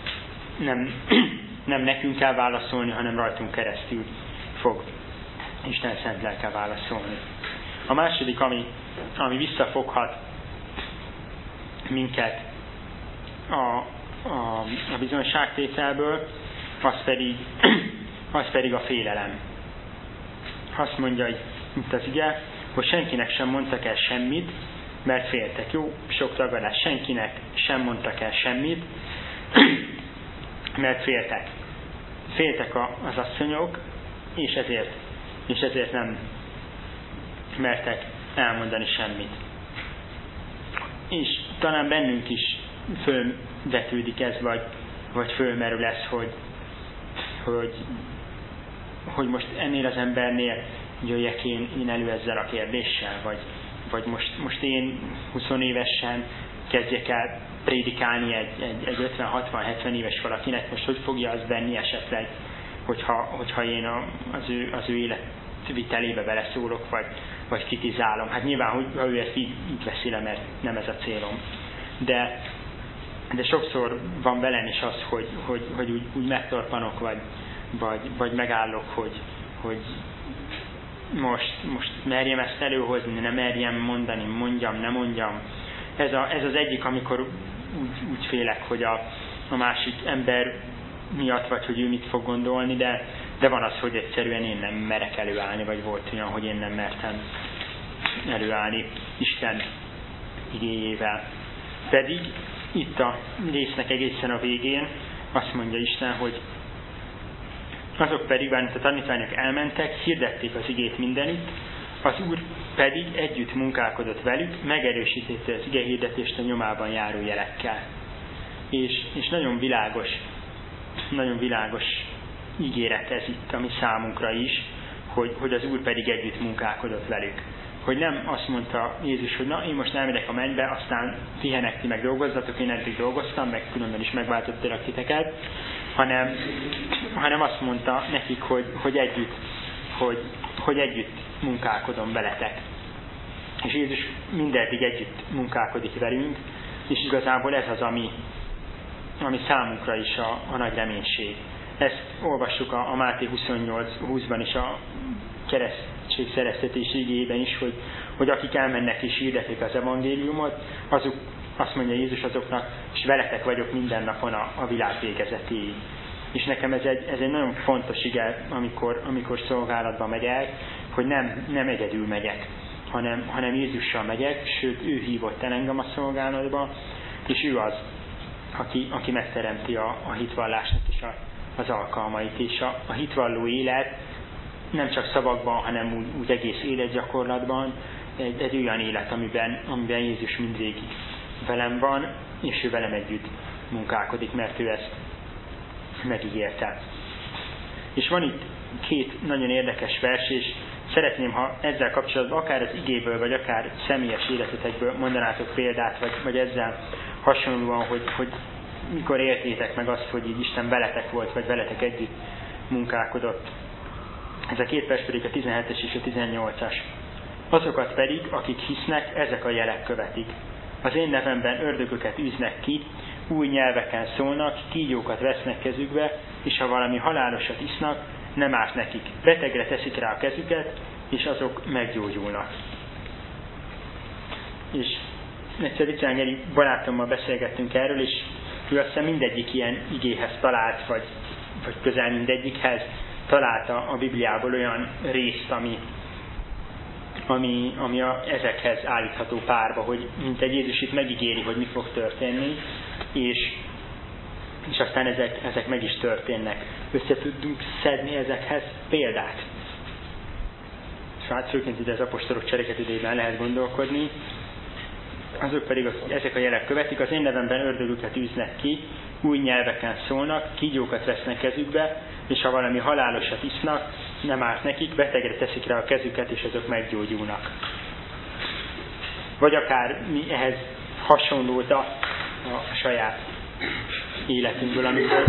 nem nekünk kell válaszolni, hanem rajtunk keresztül fog Isten szent lelke válaszolni. A második, ami visszafoghat minket a bizonyságtételből, az pedig a félelem. Azt mondja, hogy itt az ige, hogy senkinek sem mondtak el semmit, mert féltek. Jó, sok tagadás. Senkinek sem mondtak el semmit, mert féltek. Féltek az asszonyok, és ezért nem mertek elmondani semmit. És talán bennünk is fölvetődik ez, vagy fölmerül ez, hogy most ennél az embernél jöjjek én elő ezzel a kérdéssel, vagy most én 20 évesen kezdjek el prédikálni egy 50-60-70 éves valakinek, most hogy fogja az benni esetleg, hogyha én az ő életvitelébe beleszólok, vagy kritizálom. Hát nyilván, ha ő ezt így veszi le, mert nem ez a célom. De sokszor van velem is az, hogy úgy megtorpanok, vagy megállok, hogy most merjem ezt előhozni, ne merjem mondani, mondjam, ne mondjam. Ez az egyik, amikor úgy félek, hogy a másik ember miatt, vagy hogy ő mit fog gondolni, de van az, hogy egyszerűen én nem merek előállni, vagy volt olyan, hogy én nem mertem előállni Isten igéjével. Pedig itt a résznek egészen a végén azt mondja Isten, hogy azok pedig, bármint a tanítványok elmentek, hirdették az igét mindenütt, az Úr pedig együtt munkálkodott velük, megerősítette az igehirdetést a nyomában járó jelekkel. És nagyon világos ígéret ez itt a mi számunkra is, hogy az Úr pedig együtt munkálkodott velük. Hogy nem azt mondta Jézus, hogy na, én most elmegyek a mennybe, aztán pihenek, ti meg dolgozzatok, én eddig dolgoztam, meg különben is megváltottak titeket, hanem azt mondta nekik, hogy együtt munkálkodom veletek. És Jézus mindeddig együtt munkálkodik velünk, és igazából ez az, ami számunkra is a nagy reménység. Ezt olvassuk a Máté 28:20-ban is, a keresztség szereztetés igéjében is, hogy akik elmennek és hirdetik az evangéliumot, azok, azt mondja Jézus azoknak, és veletek vagyok minden napon a világ végezetéig. És nekem ez egy nagyon fontos ige, amikor szolgálatba megyek, hogy nem egyedül megyek, hanem Jézussal megyek, sőt ő hívott el engem a szolgálatba, és ő az, aki megteremti a hitvallásnak is az alkalmait, és a hitvalló élet nem csak szavakban, hanem úgy egész életgyakorlatban egy olyan élet, amiben Jézus mindvégig velem van, és ő velem együtt munkálkodik, mert ő ezt megígérte. És van itt két nagyon érdekes vers, és szeretném, ha ezzel kapcsolatban akár az igéből, vagy akár személyes életetekből mondanátok példát, vagy ezzel hasonlóan, hogy mikor éltétek meg azt, hogy így Isten veletek volt, vagy veletek együtt munkálkodott. Ez a két vers pedig a 17-es és a 18-as. Azokat pedig, akik hisznek, ezek a jelek követik. Az én nevemben ördögöket űznek ki, új nyelveken szólnak, kígyókat vesznek kezükbe, és ha valami halálosat isznak, nem árt nekik. Betegre teszik rá a kezüket, és azok meggyógyulnak. És egyszer Icángeri barátommal beszélgettünk erről, és ő azt hiszem mindegyik ilyen igéhez talált, vagy közel mindegyikhez találta a Bibliából olyan részt, ami ezekhez állítható párba, hogy mint egy Jézus itt megígéri, hogy mi fog történni, és aztán ezek meg is történnek. Össze tudunk szedni ezekhez példát. És hát főként ide az apostolok cseréket idejében lehet gondolkodni. Azok pedig ezek a jelek követik, az én nevemben ördögöket űznek ki, új nyelveken szólnak, kígyókat vesznek kezükbe, és ha valami halálosat isznak, nem árt nekik, betegre teszik rá a kezüket, és azok meggyógyulnak. Vagy akár mi ehhez hasonlót a saját életünkből, amikor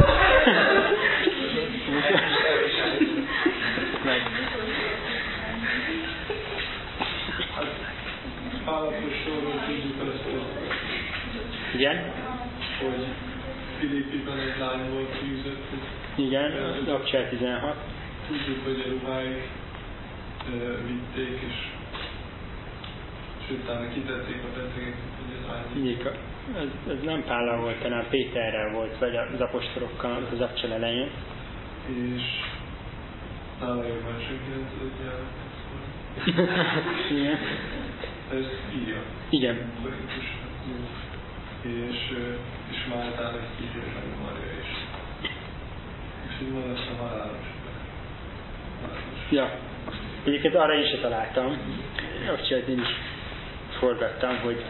Pálapostolról tudjuk azt, igen? hogy Filippiben egy lány volt fűzött. Igen, Lapcsel 16. Tudjuk, hogy a ruháig vitték, és utána kitették a betegeket, hogy az ágy. Ez nem Pállal volt, hanem Péterrel volt, vagy az apostolokkal az Lapcsel elején. És nála jobban senki nem tudott nyelvet. Igen. Ez írja. Igen. És Máltán egy kígyó megmarja is. És így van ezt a halálos. Ja. Egyébként arra is találtam. Azt én is forgattam, hogy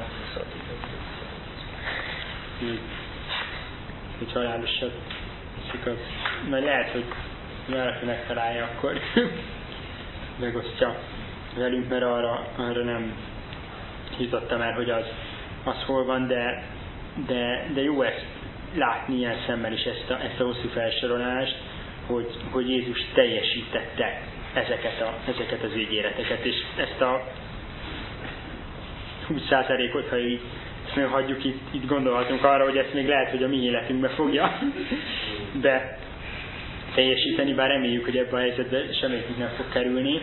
halálosat hiszik az. Majd lehet, hogy valaki megtalálja, akkor megosztja velünk, mert arra nem jutottam el, hogy az hol van, de jó ezt látni ilyen szemmel is, ezt a hosszú felsorolást, hogy Jézus teljesítette ezeket az ígéreteket, és ezt a 20%-ot, ha így ezt hagyjuk, itt gondolhatunk arra, hogy ezt még lehet, hogy a mi életünkbe fogja be teljesíteni, bár reméljük, hogy ebben a helyzetben semmelyikünk nem fog kerülni.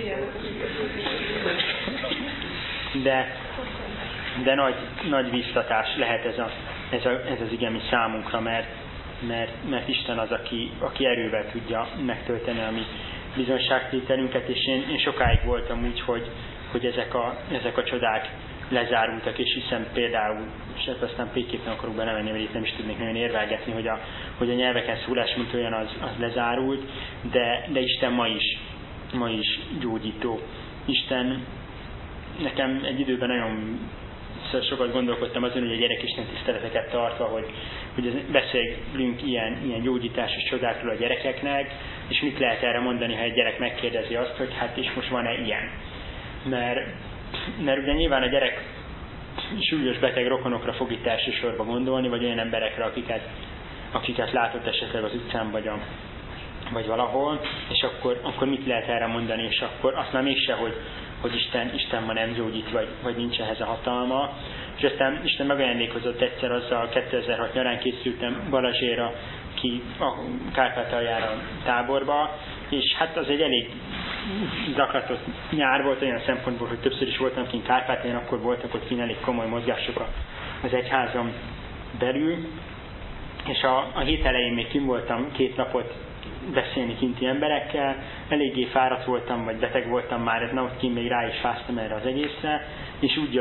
De nagy biztatás lehet ez az ige mi számunkra, mert Isten az, aki erővel tudja megtölteni a mi bizonságtételünket, és én sokáig voltam úgy, hogy ezek a csodák lezárultak, és hiszem például, és aztán végképp nem akarok belemenni, mert itt nem is tudnék nagyon érvelgetni, hogy a nyelveken szólás, mint olyan, az lezárult, de Isten ma is gyógyító. Isten, nekem egy időben nagyon sokat gondolkodtam azon, hogy a gyerekisten tiszteleteket tartva, hogy beszélünk ilyen gyógyításos csodákról a gyerekeknek, és mit lehet erre mondani, ha egy gyerek megkérdezi azt, hogy hát és most van-e ilyen. Mert ugye nyilván a gyerek súlyos beteg rokonokra fog itt elsősorban gondolni, vagy olyan emberekre, akiket látott esetleg az utcán, vagy valahol, és akkor mit lehet erre mondani, és akkor azt már mégse, hogy Isten ma nem gyógyít, vagy nincs ehhez a hatalma. És aztán Isten megajándékozott egyszer azzal, 2006 nyarán készültem Balazséra ki a Kárpátaljára táborba, és hát az egy elég zaklatott nyár volt olyan szempontból, hogy többször is voltam kint Kárpátalján, akkor voltak ott kint elég komoly mozgások az egyházon belül, és a hét elején még kint voltam 2 napot beszélni kinti emberekkel, eléggé fáradt voltam, vagy beteg voltam már, ez ott kint még rá is fáztam erre az egészre, és úgy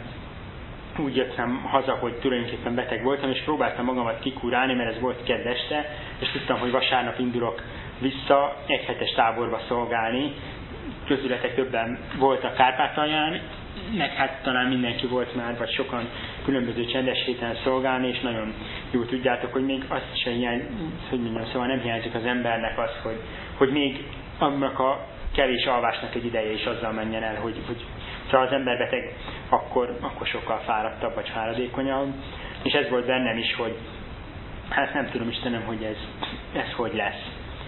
jöttem haza, hogy tulajdonképpen beteg voltam, és próbáltam magamat kikurálni, mert ez volt kedd este, és tudtam, hogy vasárnap indulok vissza egyhetes táborba szolgálni. Közületek többen voltak Kárpátalján, meg hát talán mindenki volt már, vagy sokan különböző csendes héten szolgálni, és nagyon jól tudjátok, hogy még azt sem szóval nem hiányzik az embernek az, hogy még annak a kevés alvásnak egy ideje is azzal menjen el, hogy ha az ember beteg, akkor sokkal fáradtabb vagy fáradékonyabb. És ez volt bennem is, hogy hát nem tudom Istenem, hogy ez hogy lesz.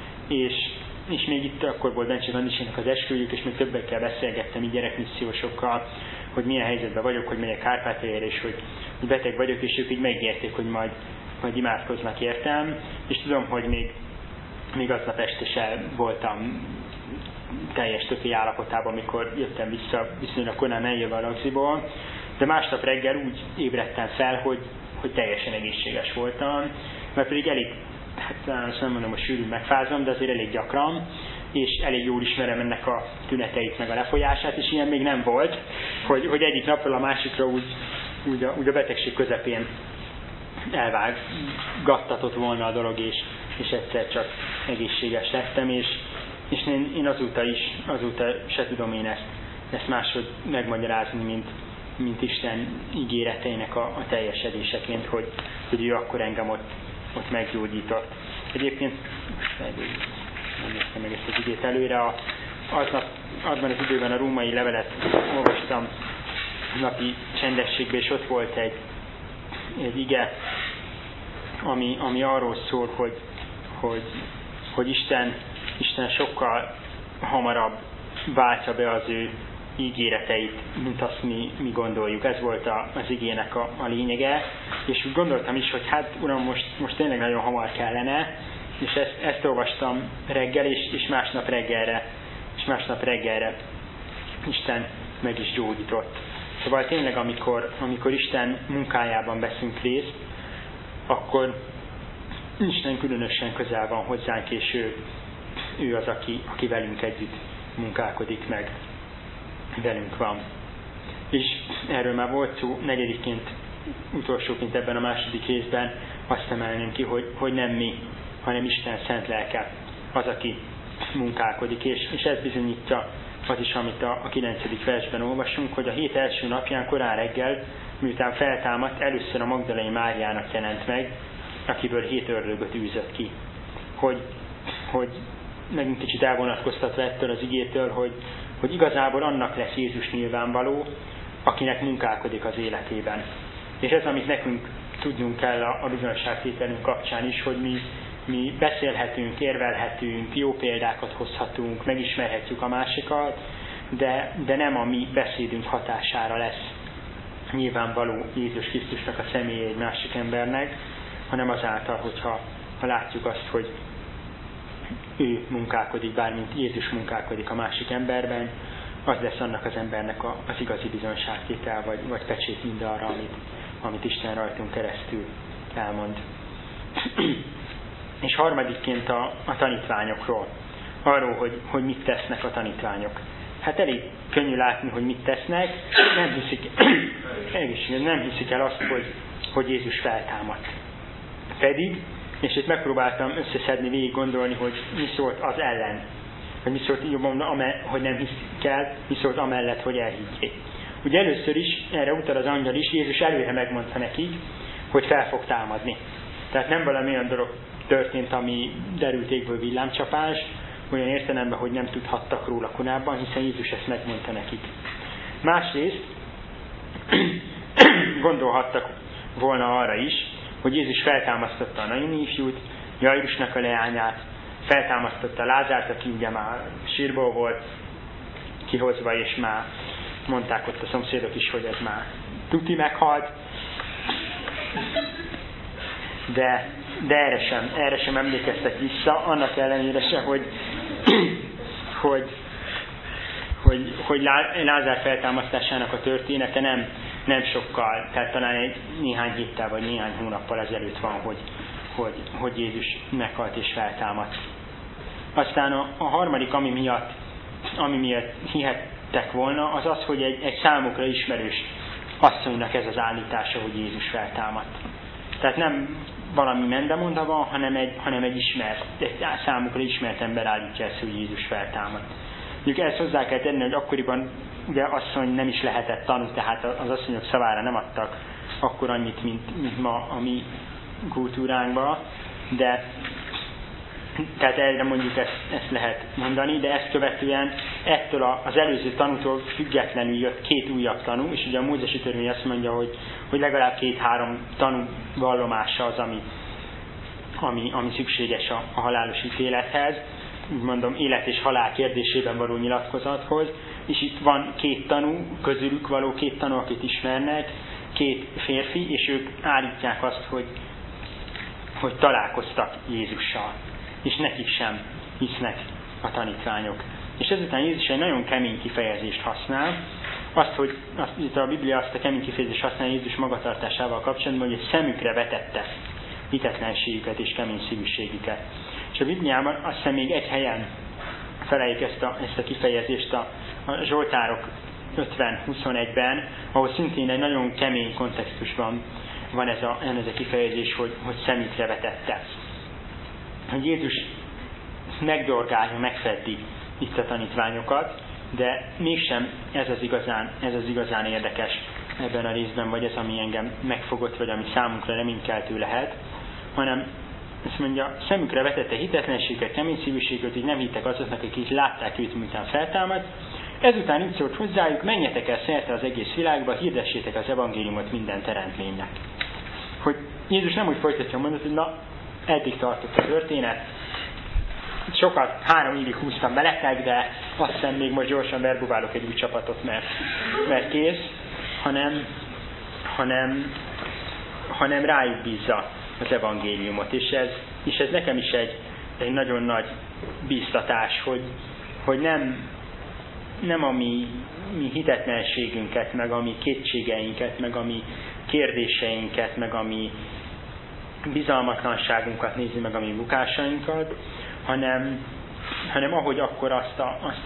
És még itt akkor volt Bencsik Andrisének az esküvőjük, és még többekkel beszélgettem így gyerekmissziósokkal, hogy milyen helyzetben vagyok, hogy megyek Kárpátaljára, és hogy beteg vagyok, és ők így megérték, hogy majd imádkoznak értem. És tudom, hogy még aznap este sem voltam teljes tökély állapotában, amikor jöttem vissza viszonylag korán eljövve a ragziból, de másnap reggel úgy ébredtem fel, hogy teljesen egészséges voltam, mert pedig elég, hát azt nem mondom, hogy sűrűn megfázom, de azért elég gyakran, és elég jól ismerem ennek a tüneteit meg a lefolyását, és ilyen még nem volt, hogy egyik napról a másikra úgy a betegség közepén elvágattatott volna a dolog, és egyszer csak egészséges lettem, és én azóta se tudom én ezt máshogy megmagyarázni, mint Isten ígéreteinek a teljesedéseként, hogy ő akkor engem ott meggyógyított. Egyébként, most nem néztem meg ezt az igét előre, azban az időben a római levelet olvastam napi csendességben, és ott volt egy ige, ami arról szól, hogy Isten sokkal hamarabb váltja be az ő ígéreteit, mint azt mi gondoljuk. Ez volt az igének a lényege, és úgy gondoltam is, hogy hát Uram, most tényleg nagyon hamar kellene, és ezt olvastam reggel, és másnap reggelre Isten meg is gyógyított. Szóval tényleg, amikor Isten munkájában veszünk részt, akkor Isten különösen közel van hozzánk, és ő az, aki velünk együtt munkálkodik meg, velünk van. És erről már volt szó, negyediként, utolsóként ebben a második részben azt emelném ki, hogy nem mi, hanem Isten szent lelke az, aki munkálkodik, és ez bizonyítja az is, amit a 9. versben olvasunk, hogy a hét első napján korán reggel, miután feltámadt, először a Magdalai Máriának jelent meg, akiből 7 ördögöt űzött ki. Hogy megint kicsit elvonatkoztatva ettől az igétől, hogy igazából annak lesz Jézus nyilvánvaló, akinek munkálkodik az életében. És ez, amit nekünk tudnunk kell a bizonyságtételünk kapcsán is, hogy mi beszélhetünk, érvelhetünk, jó példákat hozhatunk, megismerhetjük a másikat, de nem a mi beszédünk hatására lesz nyilvánvaló Jézus Krisztusnak a személye egy másik embernek, hanem azáltal, hogyha látjuk azt, hogy ő munkálkodik, bármint Jézus munkálkodik a másik emberben, az lesz annak az embernek az igazi bizonságtétel, vagy pecsét mindarra, amit Isten rajtunk keresztül elmond. És harmadikként a tanítványokról. Arról, hogy mit tesznek a tanítványok. Hát elég könnyű látni, hogy mit tesznek. Nem hiszik el azt, hogy Jézus feltámadt. Pedig, és itt megpróbáltam összeszedni, végig gondolni, hogy mi szólt az ellen. Hogy mi szólt jobban, hogy nem hiszik el, mi szólt amellett, hogy elhiggyék. Ugye először is, erre utal az angyal is, Jézus előre megmondta nekik, hogy fel fog támadni. Tehát nem valami olyan dolog történt, ami derült égből villámcsapás, olyan értelemben, hogy nem tudhattak róla korábban, hiszen Jézus ezt megmondta nekik. Másrészt gondolhattak volna arra is, hogy Jézus feltámasztotta a Naini ifjút, Jairusnak a leányát, feltámasztotta Lázárt, aki ugye már sírból volt kihozva, és már mondták ott a szomszédok is, hogy ez már tuti meghalt. de erre sem emlékeztek vissza, annak ellenére se, hogy Lázár feltámasztásának a története nem sokkal, tehát talán néhány héttel vagy néhány hónappal ezelőtt van, hogy Jézus meghalt és feltámadt. Aztán a harmadik, ami miatt hihettek volna, az az, hogy egy számukra ismerős asszonynak ez az állítása, hogy Jézus feltámadt. Tehát nem valami mendemondva van, hanem egy számukra ismert ember állítja ezt, hogy Jézus feltámadt. Mondjuk ezt hozzá kell tenni, hogy akkoriban ugye asszony nem is lehetett tanú, tehát az asszonyok szavára nem adtak akkor annyit, mint ma a mi kultúránkban, de tehát erre mondjuk ezt lehet mondani, de ezt követően ettől az előző tanútól függetlenül jött 2 újabb tanú, és ugye a Mózesi törvény azt mondja, hogy legalább 2-3 tanú vallomása az, ami szükséges a halálos ítélethez, úgy mondom, élet és halál kérdésében való nyilatkozathoz, és itt van 2 tanú, közülük való 2 tanú, akit ismernek, 2 férfi, és ők állítják azt, hogy találkoztak Jézussal, és nekik sem hisznek a tanítványok. És ezután Jézus egy nagyon kemény kifejezést használ, itt a Biblia azt a kemény kifejezést használ Jézus magatartásával kapcsolatban, hogy egy szemükre vetette hitetlenségüket és kemény szívűségüket. És a Bibliában azt hiszem még egy helyen feleljük ezt a kifejezést a Zsoltárok 50-21-ben, ahol szintén egy nagyon kemény kontextusban van ez a kifejezés, hogy szemükre vetette. Hogy Jézus megdorgálja, megfeddi itt a tanítványokat, de mégsem ez az igazán érdekes ebben a részben, vagy ez, ami engem megfogott, vagy ami számunkra reménykeltő lehet, hanem azt mondja, szemükre vetette hitetlenséget, keményszívűséget, hogy nem hittek azoknak, akik látták őt, miután feltámad. Ezután így szólt hozzájuk, menjetek el szerte az egész világba, hirdessétek az evangéliumot minden teremtménynek. Hogy Jézus nem úgy folytatja a mondatot, hogy na, eddig tartott a történet, sokat 3 évig húztam beletek, de azt hiszem még most gyorsan verbuválok egy új csapatot, mert kész, hanem rájuk bízza az evangéliumot. És ez nekem is egy nagyon nagy bíztatás, hogy nem a mi hitetlenségünket, meg a mi kétségeinket, meg a mi kérdéseinket, meg a mi bizalmatlanságunkat nézi, meg a mi bukásainkat, hanem ahogy akkor azt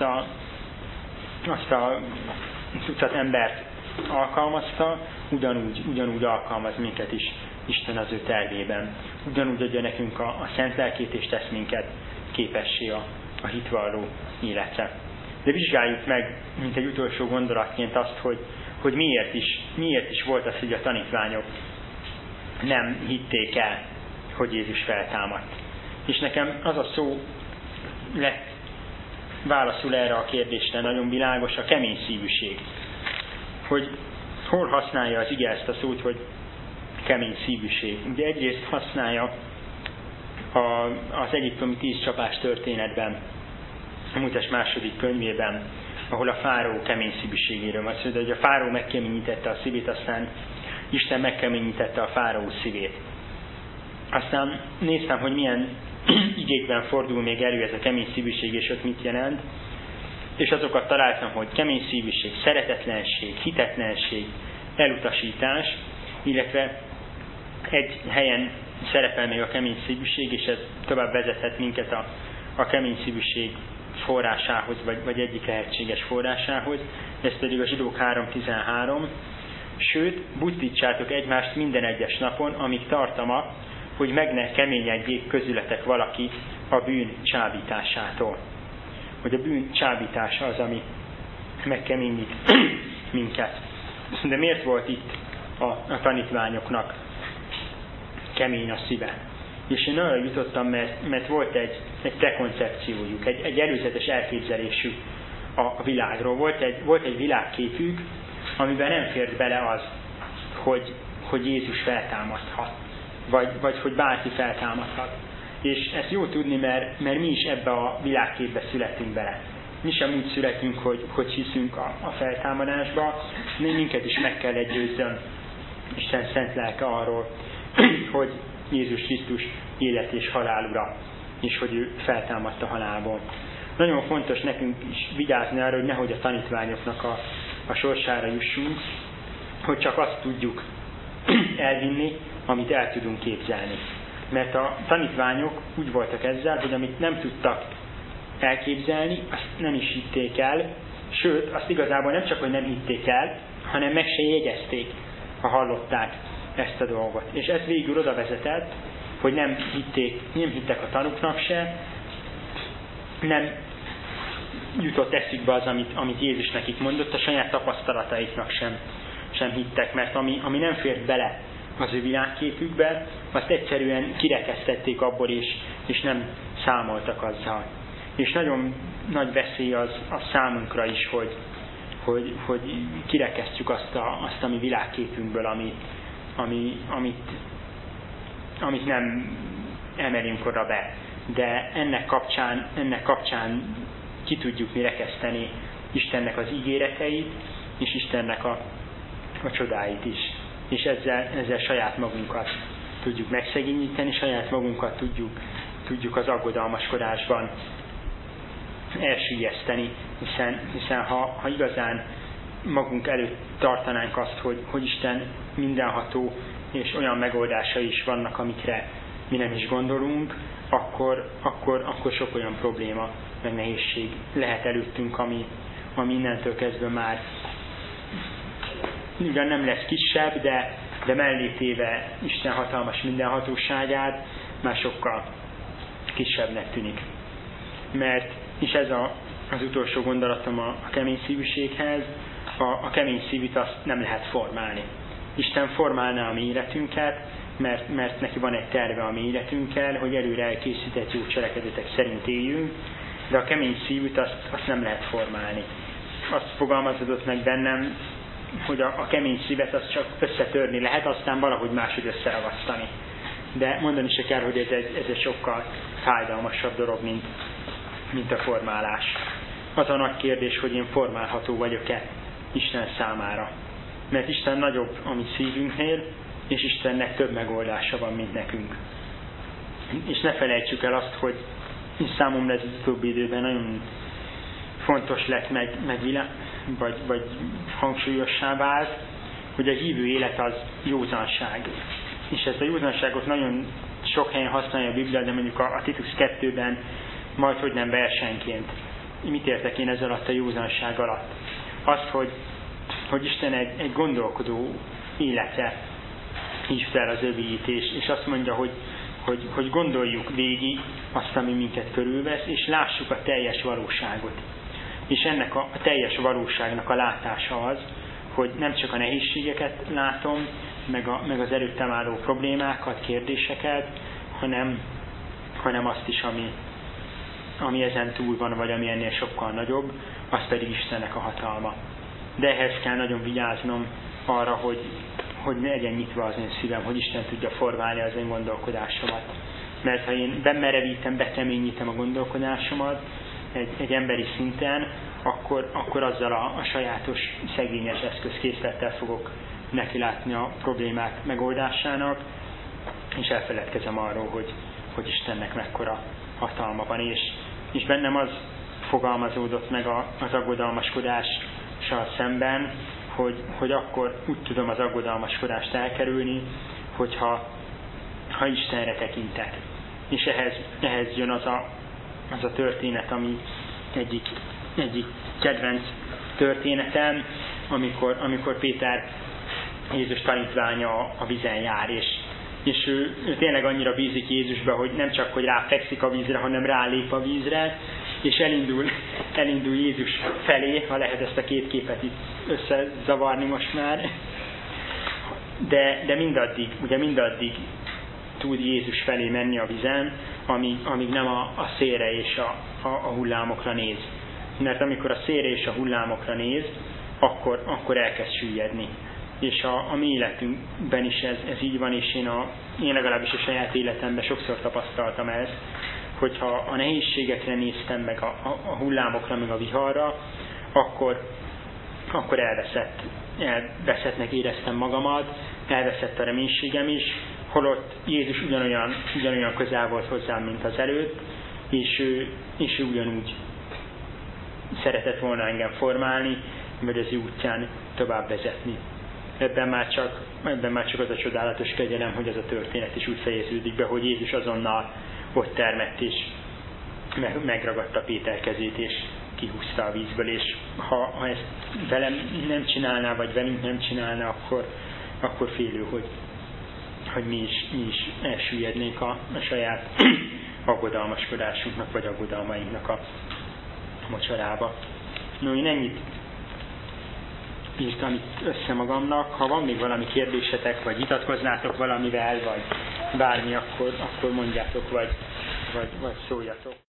a tucat embert alkalmazta, ugyanúgy alkalmaz minket is Isten az ő tervében. Ugyanúgy adja nekünk a szent lelkét, és tesz minket képessé a hitvalló életre. De vizsgáljuk meg, mint egy utolsó gondolatként azt, hogy miért is volt az, hogy a tanítványok nem hitték el, hogy Jézus feltámadt. És nekem az a szó lett válaszul erre a kérdésre nagyon világos, a kemény szívűség. Hogy hol használja az ige ezt a szót, hogy kemény szívűség. Ugye egyrészt használja az egyiptomi 10 csapás történetben, a Mózes második könyvében, ahol a fáraó kemény szívűségéről van szó, de hogy a fáraó megkeményítette a szívét, aztán Isten megkeményítette a fáraó szívét. Aztán néztem, hogy milyen igékben fordul még elő ez a kemény szívűség, és ott mit jelent, és azokat találtam, hogy kemény szívűség, szeretetlenség, hitetlenség, elutasítás, illetve egy helyen szerepel még a kemény szívűség, és ez tovább vezethet minket a kemény szívűség forrásához, vagy egyik lehetséges forrásához, ez pedig a Zsidók 3.13. Sőt, buzdítsátok egymást minden egyes napon, amíg tartama, hogy meg ne keményedjék közületek valaki a bűn csábításától. Hogy a bűn csábítása az, ami megkeményít minket. De miért volt itt a tanítványoknak kemény a szíve? És én arra jutottam, mert volt egy prekoncepciójuk, egy előzetes elképzelésük a világról. Volt egy világképük, amiben nem fért bele az, hogy Jézus feltámadhat, vagy hogy bárki feltámadhat. És ezt jó tudni, mert mi is ebbe a világképbe születünk bele. Mi sem úgy születünk, hogy hiszünk a feltámadásba, minket is meg kell győzzön Isten szent lelke arról, Jézus Krisztus élet és halál ura, és hogy ő feltámadt a halálból. Nagyon fontos nekünk is vigyázni arra, hogy nehogy a tanítványoknak a sorsára jussunk, hogy csak azt tudjuk elvinni, amit el tudunk képzelni. Mert a tanítványok úgy voltak ezzel, hogy amit nem tudtak elképzelni, azt nem is hitték el, sőt, azt igazából nem csak, hogy nem hitték el, hanem meg se jegyezték, ha hallották ezt a dolgot. És ez végül oda vezetett, hogy nem hittek a tanuknak se, nem jutott eszükbe az, amit Jézus nekik mondott, a saját tapasztalataiknak sem hittek, mert ami nem fért bele az ő világképükbe, azt egyszerűen kirekesztették abból, és nem számoltak azzal. És nagyon nagy veszély az számunkra is, hogy kirekesztjük azt a mi világképünkből, amit nem emelünk oda be. De ennek kapcsán ki tudjuk mi rekeszteni Istennek az ígéreteit, és Istennek a csodáit is. És ezzel saját magunkat tudjuk megszegényíteni, saját magunkat tudjuk az aggodalmaskodásban elsüllyeszteni, hiszen ha igazán magunk előtt tartanánk azt, hogy Isten mindenható, és olyan megoldásai is vannak, amikre mi nem is gondolunk, akkor sok olyan probléma, meg nehézség lehet előttünk, ami innentől kezdve már ugyan nem lesz kisebb, de mellé téve Isten hatalmas mindenhatóságát már sokkal kisebbnek tűnik. És ez az utolsó gondolatom a kemény szívűséghez, a kemény szívűt azt nem lehet formálni. Isten formálná a mi életünket, mert neki van egy terve a mi életünkkel, hogy előre elkészített jó cselekedetek szerint éljünk, de a kemény szívűt azt nem lehet formálni. Azt fogalmazódott meg bennem, hogy a kemény szívet azt csak összetörni lehet, aztán valahogy máshogy összeragasztani. De mondani se kell, hogy ez egy sokkal fájdalmasabb dolog, mint a formálás. Az a nagy kérdés, hogy én formálható vagyok-e Isten számára. Mert Isten nagyobb a mi szívünknél, és Istennek több megoldása van, mint nekünk. És ne felejtsük el azt, hogy számomra ez az utóbbi időben nagyon fontos lett vagy hangsúlyossá vált, hogy a hívő élet az józanság. És ezt a józanságot nagyon sok helyen használja a Biblia, de mondjuk a Titus 2-ben majdhogy nem versenként. Mit értek én ez alatt a józanság alatt? Azt, hogy Isten egy gondolkodó élete hívt el az övéit, és azt mondja, hogy gondoljuk végig azt, ami minket körülvesz, és lássuk a teljes valóságot. És ennek a teljes valóságnak a látása az, hogy nem csak a nehézségeket látom, meg az előttem álló problémákat, kérdéseket, hanem azt is, ami ezen túl van, vagy ami ennél sokkal nagyobb, az pedig Istennek a hatalma. De ehhez kell nagyon vigyáznom arra, hogy ne legyen nyitva az én szívem, hogy Isten tudja formálni az én gondolkodásomat. Mert ha én bemerevítem, bekeményítem a gondolkodásomat egy emberi szinten, akkor azzal a sajátos, szegényes eszközkészlettel fogok nekilátni a problémák megoldásának, és elfeledkezem arról, hogy Istennek mekkora hatalma van. És bennem az fogalmazódott meg az aggodalmaskodással szemben, hogy akkor úgy tudom az aggodalmaskodást elkerülni, hogyha Istenre tekintek. És ehhez jön az a történet, ami egyik kedvenc történetem, amikor Péter, Jézus tanítványa a vízen jár, és ő tényleg annyira bízik Jézusba, hogy nem csak, hogy ráfekszik a vízre, hanem rálép a vízre, és elindul Jézus felé, ha lehet ezt a két képet itt összezavarni most már. De mindaddig tud Jézus felé menni a vízen, amíg nem a szélre és a hullámokra néz. Mert amikor a szélre és a hullámokra néz, akkor elkezd süllyedni. És a mi életünkben is ez így van, és én legalábbis a saját életemben sokszor tapasztaltam ezt, hogyha a nehézségekre néztem, meg a hullámokra, meg a viharra, akkor elveszettnek éreztem magamat, elveszett a reménységem is, holott Jézus ugyanolyan közel volt hozzám, mint az előtt, és ő ugyanúgy szeretett volna engem formálni, vagy az ő útján tovább vezetni. Ebben már csak az a csodálatos kegyelem, hogy ez a történet is úgy fejeződik be, hogy Jézus azonnal ott termett, és megragadta Péter kezét, és kihúzta a vízből, és ha ezt velem nem csinálná, vagy velünk nem csinálná, akkor félő, hogy mi is elsüllyednénk a saját aggodalmaskodásunknak, vagy aggodalmainknak a mocsarába. No, én ennyit írtam itt össze magamnak. Ha van még valami kérdésetek, vagy vitatkoznátok valamivel, vagy bármi, akkor mondjátok, vagy szóljatok.